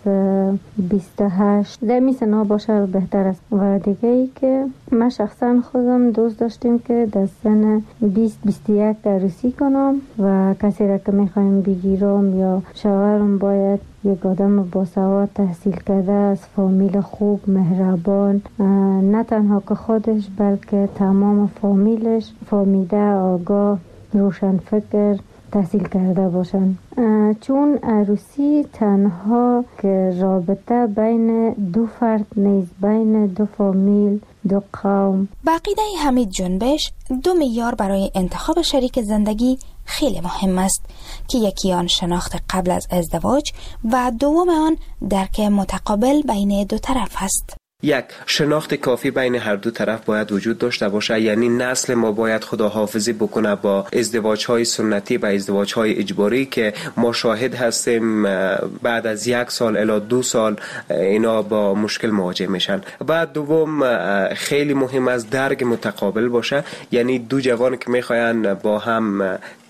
28 در میسنا باشه بهتر است. و دیگه ای که من شخصا خودم دوست داشتیم که در سن 20-21 عروسی کنم و کسی را که میخوایم بگیرم یا شوهرم باید یک آدم باسواد تحصیل کرده از فامیل خوب مهربان، نه تنها که خودش بلکه تمام فامیلش فامیده آگاه روشن فکر تحصیل کرده باشن، چون عروسی تنها که رابطه بین دو فرد نیست، بین دو فامیل، دو قوم. عقیده حمید جنبش دو معیار برای انتخاب شریک زندگی خیلی مهم است که یکی آن شناخت قبل از ازدواج و دوم آن درک متقابل بین دو طرف است. یک، شناخت کافی بین هر دو طرف باید وجود داشته باشه، یعنی نسل ما باید خداحافظی بکنه با ازدواج‌های سنتی و ازدواج‌های اجباری که ما شاهد هستیم بعد از 1 سال الی 2 سال اینا با مشکل مواجه میشن. بعد دوم خیلی مهم است درک متقابل باشه، یعنی دو جوان که میخواین با هم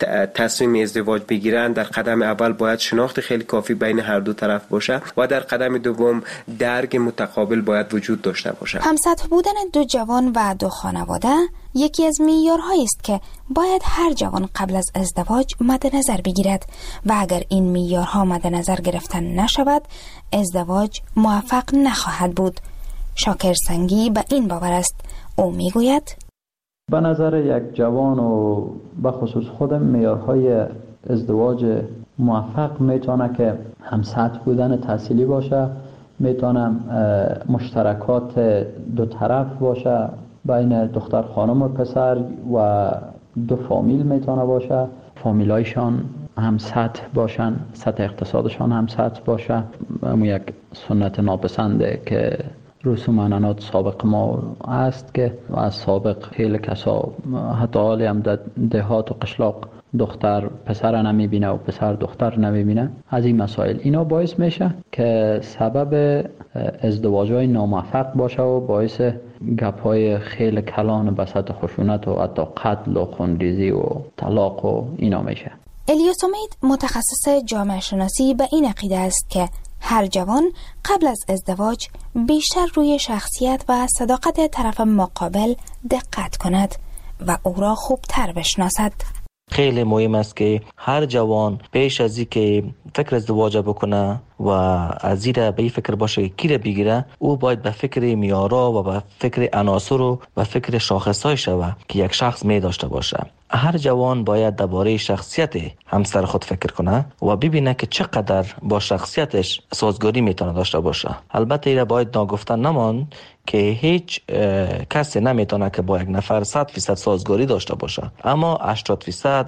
تصمیم ازدواج بگیرن، در قدم اول باید شناخت خیلی کافی بین هر دو طرف باشه و در قدم دوم درک متقابل باید وجود داشته باشه. همسطح بودن دو جوان و دو خانواده یکی از معیارهایی است که باید هر جوان قبل از ازدواج مد نظر بگیرد و اگر این معیارها مد نظر گرفتن نشود ازدواج موفق نخواهد بود. شاکر سنگی به این باور است. او میگوید به نظر یک جوان و به خصوص خودم معیارهای ازدواج موفق میتونه که همسطح بودن تحصیلی باشه، میتونه مشترکات دو طرف باشه بین دختر خانم و پسر و دو فامیل میتونه باشه، فامیلایشان هم سطح باشن، سطح اقتصادشان هم سطح باشه. اما یک سنت ناپسنده که رسوم عنعنات سابق ما است که از سابق خیلی کسا حتی حالی هم در دهات و قشلاق دختر پسر نمیبینه و پسر دختر نمیبینه. از این مسائل اینا باعث میشه که سبب ازدواج‌های ناموفق باشه و باعث گپ‌های خیلی کلان به سطح خشونت و حتی قتل و خونریزی و طلاق و اینا میشه. الیاس امید متخصص جامعه شناسی به این عقیده است که هر جوان قبل از ازدواج بیشتر روی شخصیت و صداقت طرف مقابل دقت کند و او را خوبتر بشناسد. خیلی مهم است که هر جوان پیش از اینکه فکر ازدواج بکنه و از این به این فکر باشه که کی را بگیره، او باید به فکر میارا و به فکر عناصر و به فکر شاخصهای شوه که یک شخص می داشته باشه. هر جوان باید درباره شخصیت همسر خود فکر کنه و ببینه که چقدر با شخصیتش سازگاری میتونه داشته باشه. البته ایره باید ناگفته نمان که هیچ کسی نمیتونه که با یک نفر 100% سازگاری داشته باشه، اما 80%،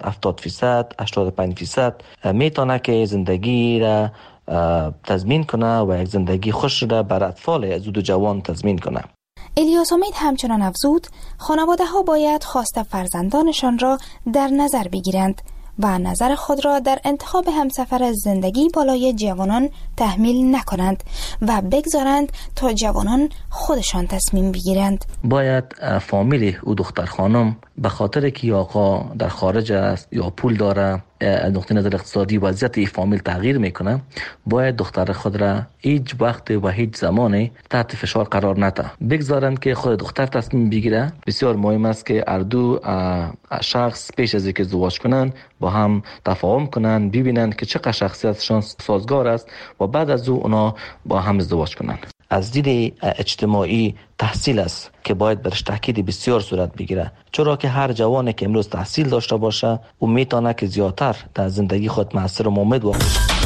70%، 85% میتونه که زندگی را تضمین کنه و یک زندگی خوش را بر اطفال از دو جوان تضمین کنه. الیاس امید همچنان افزود خانواده ها باید خواست فرزندانشان را در نظر بگیرند و نظر خود را در انتخاب همسفر زندگی بالای جوانان تحمیل نکنند و بگذارند تا جوانان خودشان تصمیم بگیرند. باید فامیل او دختر خانم به خاطر که آقا در خارج است یا پول داره، نقطه نظر اقتصادی وضعیت این فامیل تغییر میکنه، باید دختر خود را هیچ وقت و هیچ زمانی تحت فشار قرار نده، بگذارند که خود دختر تصمیم بگیره. بسیار مهم است که هر دو شخص پیش از اینکه ازدواج کنند با هم تفاهم کنند، ببینند که چقدر شخصیتشان سازگار است و بعد از او اونا با هم ازدواج کنند. از دید اجتماعی تحصیل است که باید برش تاکید بسیار صورت بگیره، چرا که هر جوانی که امروز تحصیل داشته باشه او میتونه که زیادتر در زندگی خود مؤثر و مؤمن باشه.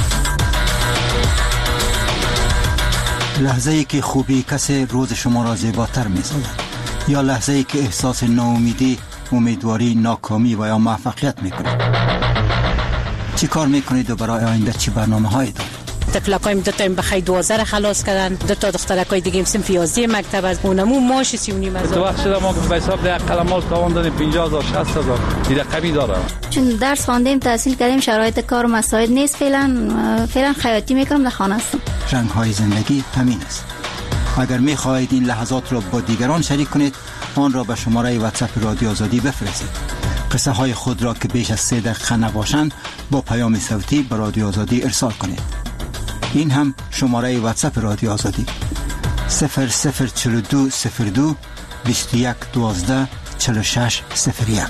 لحظه ای که خوبی کسی روز شما را زیباتر می‌سازد، یا لحظه ای که احساس ناامیدی، امیدواری، ناکامی و یا موفقیت میکنید. چی کار میکنید و برای آینده چی برنامه‌هایی دارید؟ طفلکایم دو تا بخای 12 خلاص کردن، دو تا دخترکای دیگه سنف 11 مکتب از اونمو ماش 39 هزار. تو وقت شده ما به حساب ده قلمال تاوان دادیم 50000 60000 دیگه کمی داره. چون درس خواندیم تحصیل کردیم شرایط کار مساعد نیست، فعلا خیاطی میکنم در خانه هستم. رنگ‌های زندگی همین است. اگر می‌خواهید این لحظات را با دیگران شریک کنید، آن را به شماره واتساپ رادیو آزادی بفرستید. قصه های خود را که بیش از 3 دقیقه نباشند با پیام صوتی به رادیو آزادی ارسال کنید. این هم شماره واتساپ رادیو آزادی 004202 21 12 46 01.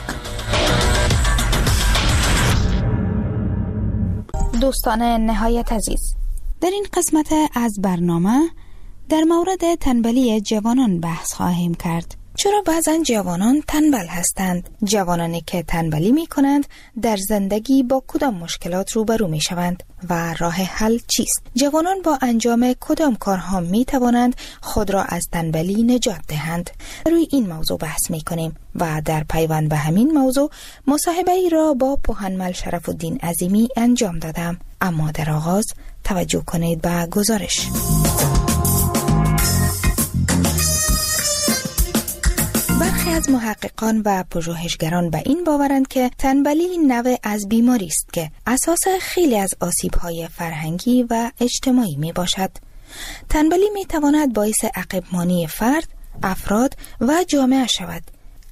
دوستان نهایت عزیز، در این قسمت از برنامه در مورد تنبلی جوانان بحث خواهیم کرد. چرا بعضا جوانان تنبل هستند؟ جوانانی که تنبلی می کنند در زندگی با کدام مشکلات روبرو می شوند و راه حل چیست؟ جوانان با انجام کدام کارها می توانند خود را از تنبلی نجات دهند؟ روی این موضوع بحث می کنیم و در پیوند به همین موضوع مصاحبه ای را با پوهنمل شرف الدین عظیمی انجام دادم. اما در آغاز توجه کنید به گزارش. برخی از محققان و پژوهشگران به این باورند که تنبلی نوع از بیماری است که اساس خیلی از آسیب‌های فرهنگی و اجتماعی می باشد. تنبلی می تواند باعث عقب‌مانی فرد، افراد و جامعه شود.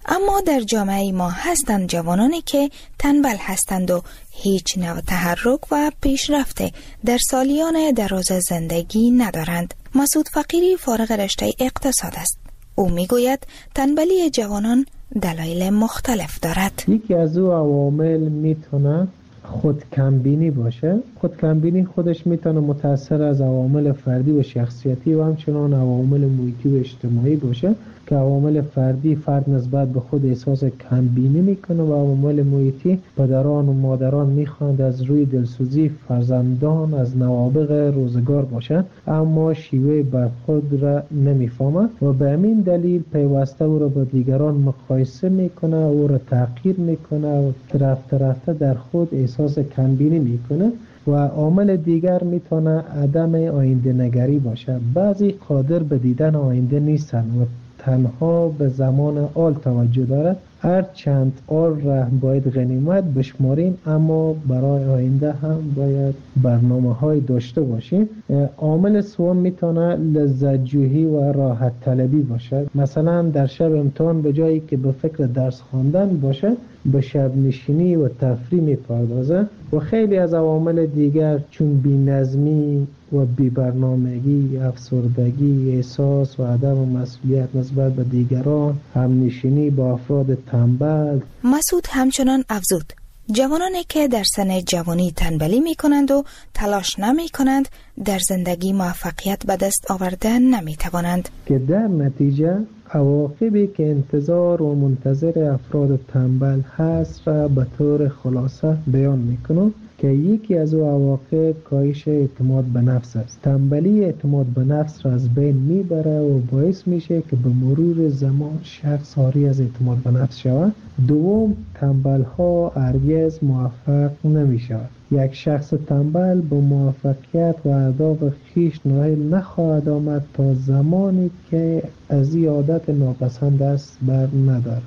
اما در جامعه ما هستند جوانانی که تنبل هستند و هیچ نوع تحرک و پیشرفت در سالیان دراز زندگی ندارند. مسعود فقیری فارغ رشته اقتصاد است. او میگوید تنبلی جوانان دلایل مختلف دارد. یکی از او عوامل میتونه خودکمبینی باشه. خودکمبینی خودش میتونه متأثر از عوامل فردی و شخصیتی و همچنان عوامل محیطی و اجتماعی باشه که عوامل فردی فرد نسبت به خود احساس کمبینی میکنه و عوامل محیطی پدران و مادران میخواند از روی دلسوزی فرزندان از نوابغ روزگار باشند اما شیوه برخورد را نمیفهمند و به همین دلیل پیوسته او را با دیگران مقایسه میکنه، او را تحقیر میکنه و رفته در خود احساس کمبینی میکنه. و عامل دیگر میتونه عدم آینده نگری باشه. بعضی قادر به دیدن آینده نیستن و تنها به زمان آل توجه دارد. هر چند آل را باید غنیمت بشماریم اما برای آینده هم باید برنامه های داشته باشیم. عامل سوم میتونه لذت جویی و راحت طلبی باشه. مثلا در شب امتحان به جایی که به فکر درس خواندن باشه به شب نشینی و تفریح میپردازه. و خیلی از عوامل دیگر چون بی‌نظمی و بی‌برنامگی، افسردگی، احساس و عدم مسئولیت نسبت به دیگران، همنشینی با افراد تنبل. مسعود همچنان افزود جوانانی که در سن جوانی تنبلی می کنند و تلاش نمی کنند در زندگی موفقیت به دست آورده نمی توانند که در نتیجه عواقبی که انتظار و منتظر افراد تنبل هست را به طور خلاصه بیان می کنم که یکی از او عواقب کاهش اعتماد به نفس است. تنبلی اعتماد به نفس را از بین میبره و باعث میشه که به مرور زمان شخص عاری از اعتماد به نفس شود. دوم، تنبل ها هرگز موفق نمی شود. یک شخص تنبل به موفقیت و اهداف خویش نائل نخواهد آمد تا زمانی که از این عادت ناپسند است بر ندارد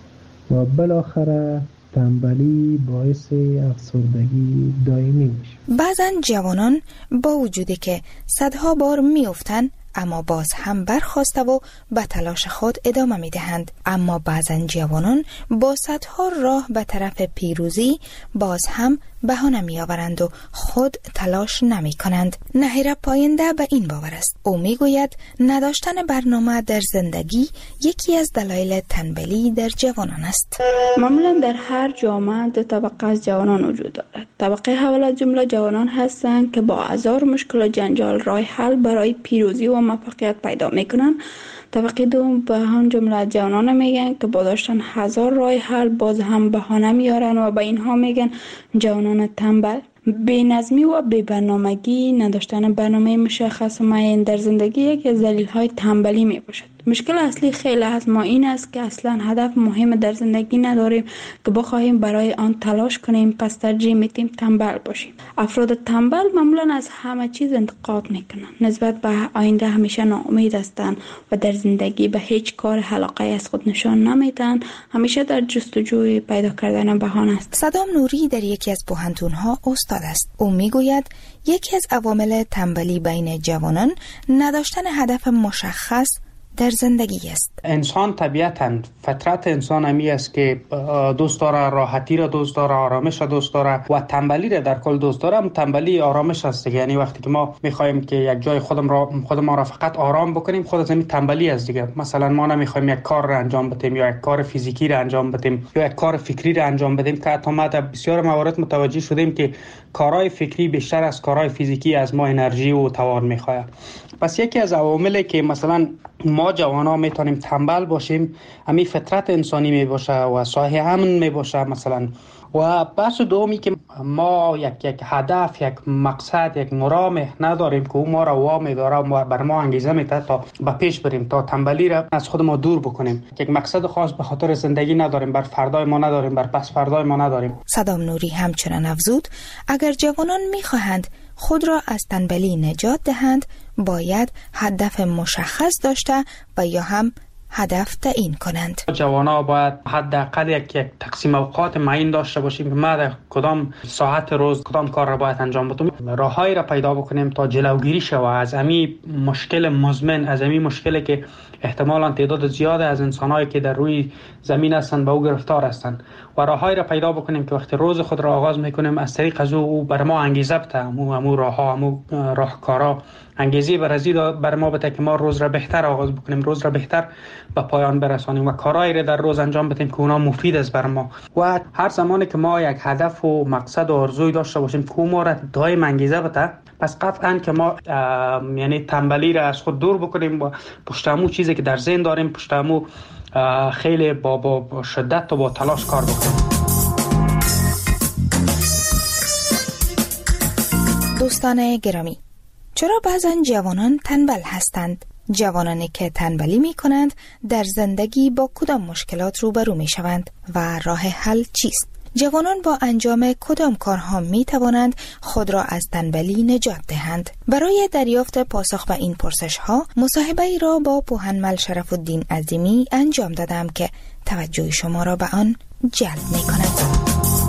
و بالاخره تنبلی باعث افسردگی دائمی میشه. بعضن جوانان با وجودی که صدها بار میافتند اما باز هم برخاسته و به تلاش خود ادامه میدهند. اما بعضن جوانان با صدها راه به طرف پیروزی باز هم بهانه میآورند و خود تلاش نمی کنند. نهیر پاینده به این باور است. او میگوید نداشتن برنامه در زندگی یکی از دلایل تنبلی در جوانان است. معمولا در هر جامعه دو طبقه از جوانان وجود دارد. طبقه اول از جمله جوانان هستند که با هزار مشکل و جنجال راه حل برای پیروزی و موفقیت پیدا میکنند. طبقه دوم به هم جمله جوانان میگن که با داشتن هزار راه حل باز هم بهانه میارن و به اینها میگن جوانان تنبل. بی‌نظمی و بی‌برنامگی، نداشتن برنامه مشخص و معین در زندگی یکی از دلایل تنبلی میباشد. مشکل اصلی خیلی از ما این است که اصلا هدف مهم در زندگی نداریم که بخواهیم برای آن تلاش کنیم، پس ترجیح میدیم تنبل باشیم. افراد تنبل معمولا از همه چیز انتقاد میکنند، نسبت به آینده همیشه ناامید هستند و در زندگی به هیچ کار علاقه از خود نشان نمیدن، همیشه در جستجوی پیدا کردن بهانه است. صدام نوری در یکی از پوهنتون‌ها استاد است. او میگوید یکی از عوامل تنبلی بین جوانان نداشتن هدف مشخص در زندگی است. انسان طبیعتاً فطرت انسان همی است که دوست داره راحتی را دوست داره، آرامش را دوست داره و تنبلی را در کل دوست داره. تنبلی آرامش است. یعنی وقتی که ما میخوایم که یک جای خودمان را فقط آرام بکنیم، خود از همین تنبلی است دیگه. مثلا ما نمیخوایم یک کار را انجام بدیم یا یک کار فیزیکی را انجام بدیم یا یک کار فکری را انجام بدیم که حتی ما در بسیار موارد متوجه شدیم که کارهای فکری بیشتر از کارهای فیزیکی از ما انرژی و توان میخواد. پس یکی از عواملی که مثلا ما جوانا میتونیم تنبل باشیم همین فطرت انسانی میباشه و صاحب امن میباشه مثلا. و بحث دومی که ما یک هدف، یک مقصد، یک مرام نداریم که او ما را وامی داره و بر ما انگیزه میده تا به پیش بریم، تا تنبلی را از خود ما دور بکنیم. یک مقصد خاص به خاطر زندگی نداریم، بر فردای ما نداریم، بر پس فردای ما نداریم. صدام نوری همچنان افزود اگر جوانان میخواهند خود را از تنبلی نجات دهند باید هدف مشخص داشته و یا هم هدف تعیین کنند. جوانا باید حداقل یک تقسیم اوقات معین داشته باشیم که ما در کدام ساعت روز کدام کار را باید انجام بدیم. راههایی را پیدا بکنیم تا جلوگیری شود از امی مشکل مزمن، از امی مشکلی که احتمالاً تعداد زیاد از انسانایی که در روی زمین هستند به او گرفتار هستند و راههایی را پیدا بکنیم که وقتی روز خود را آغاز میکنیم از طریق از او بر ما انگیزه بده، امو راهها، امو راهکارا انگیزه بر ما بده که ما روز را بهتر آغاز بکنیم، روز را بهتر به پایان برسانیم و کارهایی را در روز انجام بدیم که اونا مفید است بر ما. و هر زمانی که ما یک هدف و مقصد و آرزوی داشته باشیم که ما را دائم انگیزه بده، پس قطعاً که ما یعنی تنبلی را از خود دور بکنیم و پشت همون چیزی که در ذهن داریم پشت همون خیلی با شدت و با تلاش کار بکنیم. دوستان گرامی، چرا بعضا جوانان تنبل هستند؟ جوانانی که تنبلی می کنند در زندگی با کدام مشکلات روبرو می شوند و راه حل چیست؟ جوانان با انجام کدام کارها می توانند خود را از تنبلی نجات دهند؟ برای دریافت پاسخ به این پرسش ها مصاحبه ای را با پوهنمل شرف الدین عظیمی انجام دادم که توجه شما را به آن جلب می کند.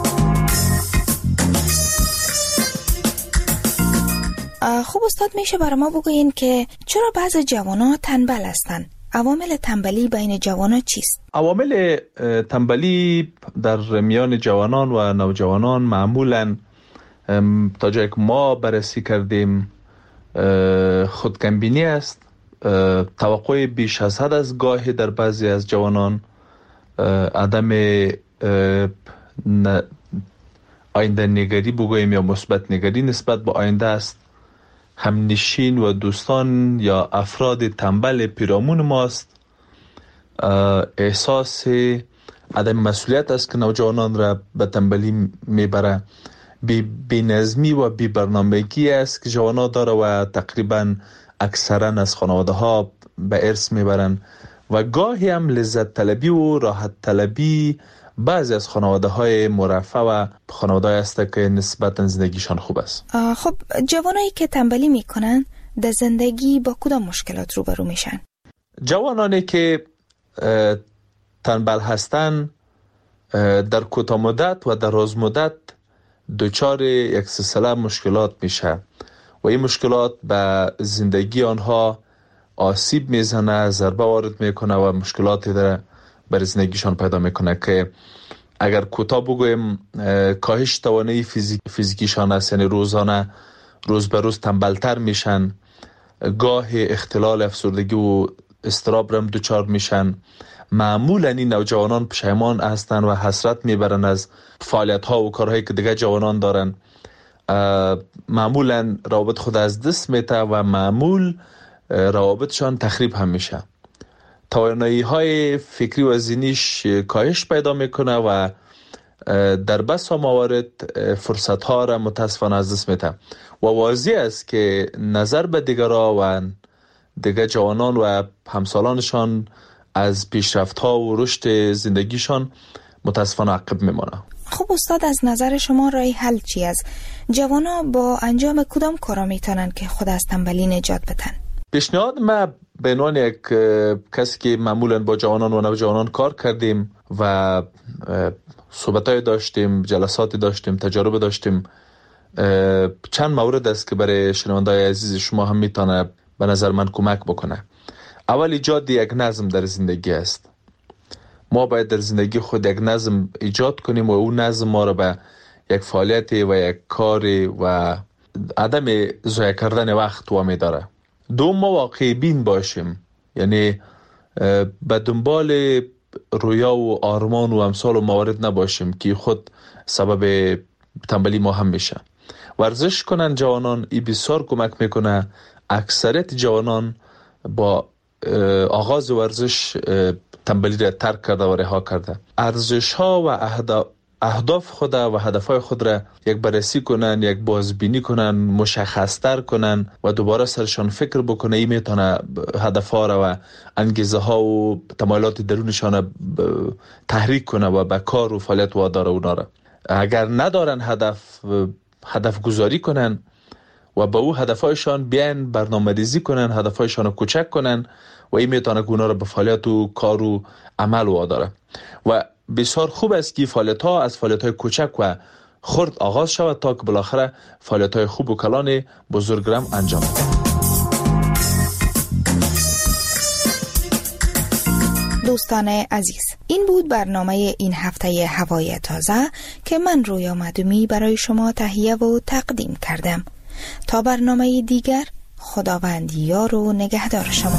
خب استاد، میشه برای ما بگوین که چرا بعض جوانان تنبل هستند؟ عوامل تنبلی بین جوانان چیست؟ عوامل تنبلی در میان جوانان و نوجوانان معمولاً تا جایی که ما بررسی کردیم خودکمبینی است، توقع بیش از حد از گاهی در بعضی از جوانان، عدم آینده نگری بگوییم یا مثبت نگری نسبت به آینده است، همنشین و دوستان یا افراد تنبل پیرامون ماست، احساس عدم مسئولیت است که نوجوانان را به تنبلی میبره، بی نظمی و بی برنامگی است که جوانان داره و تقریبا اکثرا از خانواده ها به ارث میبرن و گاهی هم لذت طلبی و راحت طلبی بعضی از خانواده های مرفه و خانواده هست که نسبتا زندگیشان خوب است. خب جوانایی که تنبلی میکنن در زندگی با کدام مشکلات روبرو میشن؟ جوانانی که تنبل هستن در کوتاه مدت و دراز مدت دچار یک سلسله مشکلات میشه و این مشکلات به زندگی آنها آسیب میزنه، ضربه وارد میکنه و مشکلاتی در بر زندگیشان پیدا میکنه که اگر کوتاه بگویم کاهش توانایی فیزیکیشان است، یعنی روزانه روز به روز تنبلتر میشن، گاه اختلال افسردگی و اضطراب رم دچار میشن. معمولا این نوجوانان پشیمان هستن و حسرت میبرن از فعالیت ها و کارهایی که دیگه جوانان دارن، معمولا روابط خود از دست میته و معمول روابطشان تخریب هم میشه، توانایی های فکری و ذهنیش کاهش پیدا میکنه و در بسا موارد فرصت ها را متاسفانه از دست میده و واضح است که نظر به دیگران و دیگر جوانان و همسالانشان از پیشرفت ها و رشد زندگیشان متاسفانه عقب میمانه. خب استاد، از نظر شما راه حل چی است؟ جوانا با انجام کدام کارا میتونن که خود از تنبلی نجات بدن؟ پیشنهاد ما به عنوان یک کسی که معمولا با جوانان و نوجوانان کار کردیم و صحبت‌های داشتیم، جلساتی داشتیم، تجارب داشتیم، چند مورد است که برای شنونده‌های عزیز شما هم میتونه به نظر من کمک بکنه. اول ایجاد یک نظم در زندگی است. ما باید در زندگی خود یک نظم ایجاد کنیم و اون نظم ما را به یک فعالیت و یک کار و عدم ضایع کردن وقت وامی داره. دوم، ما واقعی بین باشیم، یعنی به دنبال رویا و آرمان و امثال و موارد نباشیم که خود سبب تنبلی ما هم میشه. ورزش کنن جوانان، این بسیار کمک میکنه. اکثریت جوانان با آغاز ورزش تنبلی را ترک کرده و رها کرده. ارزش ها و اهداف خود و هدفهای خود را یک بررسی کنن، یک بازبینی کنن، مشخص‌تر کنن و دوباره سرشان فکر بکنه. این میتونه هدفها را و انگیزه ها و تمایلات درونشان تحریک کنه و به کار و فعالیت واداره اونا را. اگر ندارن هدف گذاری کنن و به او هدفهایشان بیان برنامه‌ریزی کنن، هدفهایشان رو کوچک کنن و این میتونه که اونا رو به فعالیت و کار و عمل واداره. و بسیار خوب است که فعالیت‌ها از فعالیت‌های کوچک و خرد آغاز شود تا که بالاخره فعالیت‌های خوب و کلان بزرگرم انجام دهد. دوستان عزیز، این بود برنامه این هفته هوای تازه که من رویا معدومی برای شما تهیه و تقدیم کردم. تا برنامه دیگر، خداوند یار و نگهدار شما.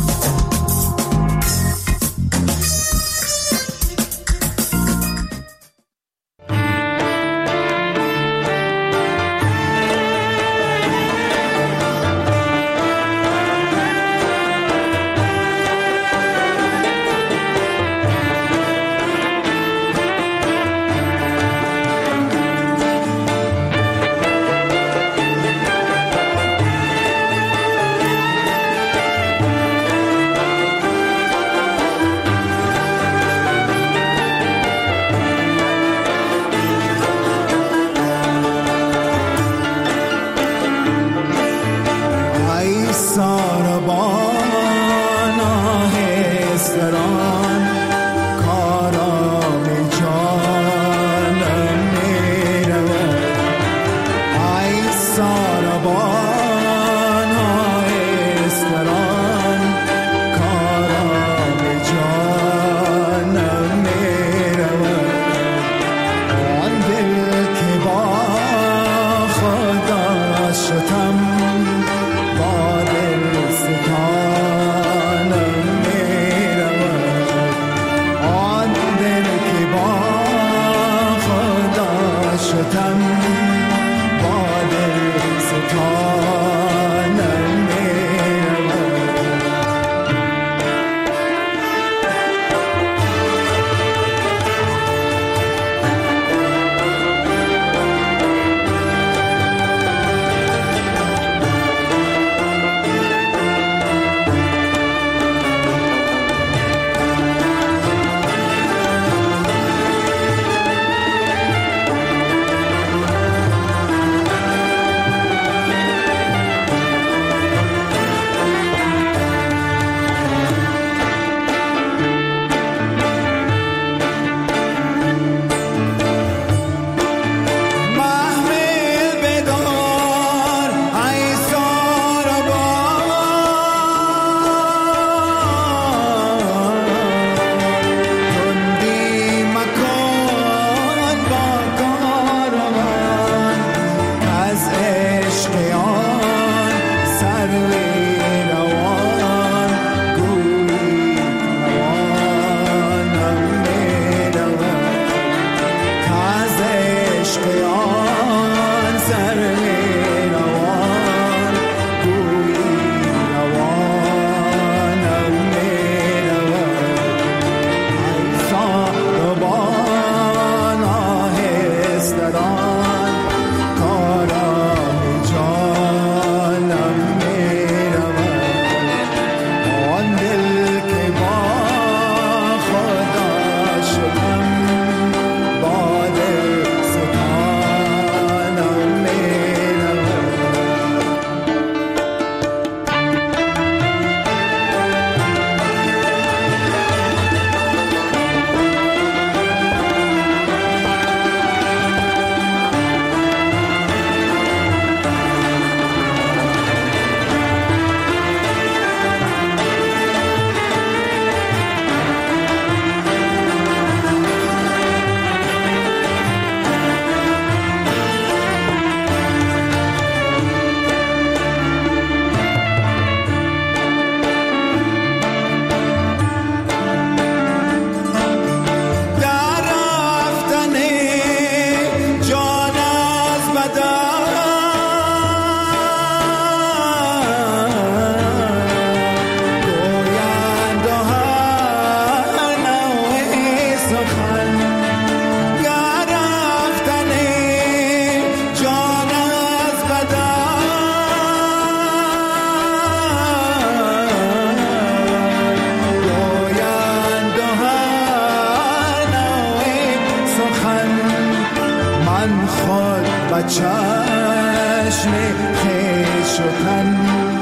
چشم خیش و تن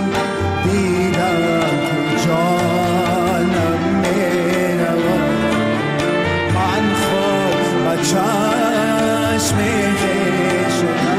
دیدم که جانم می رود من خود و چشم خیش و تن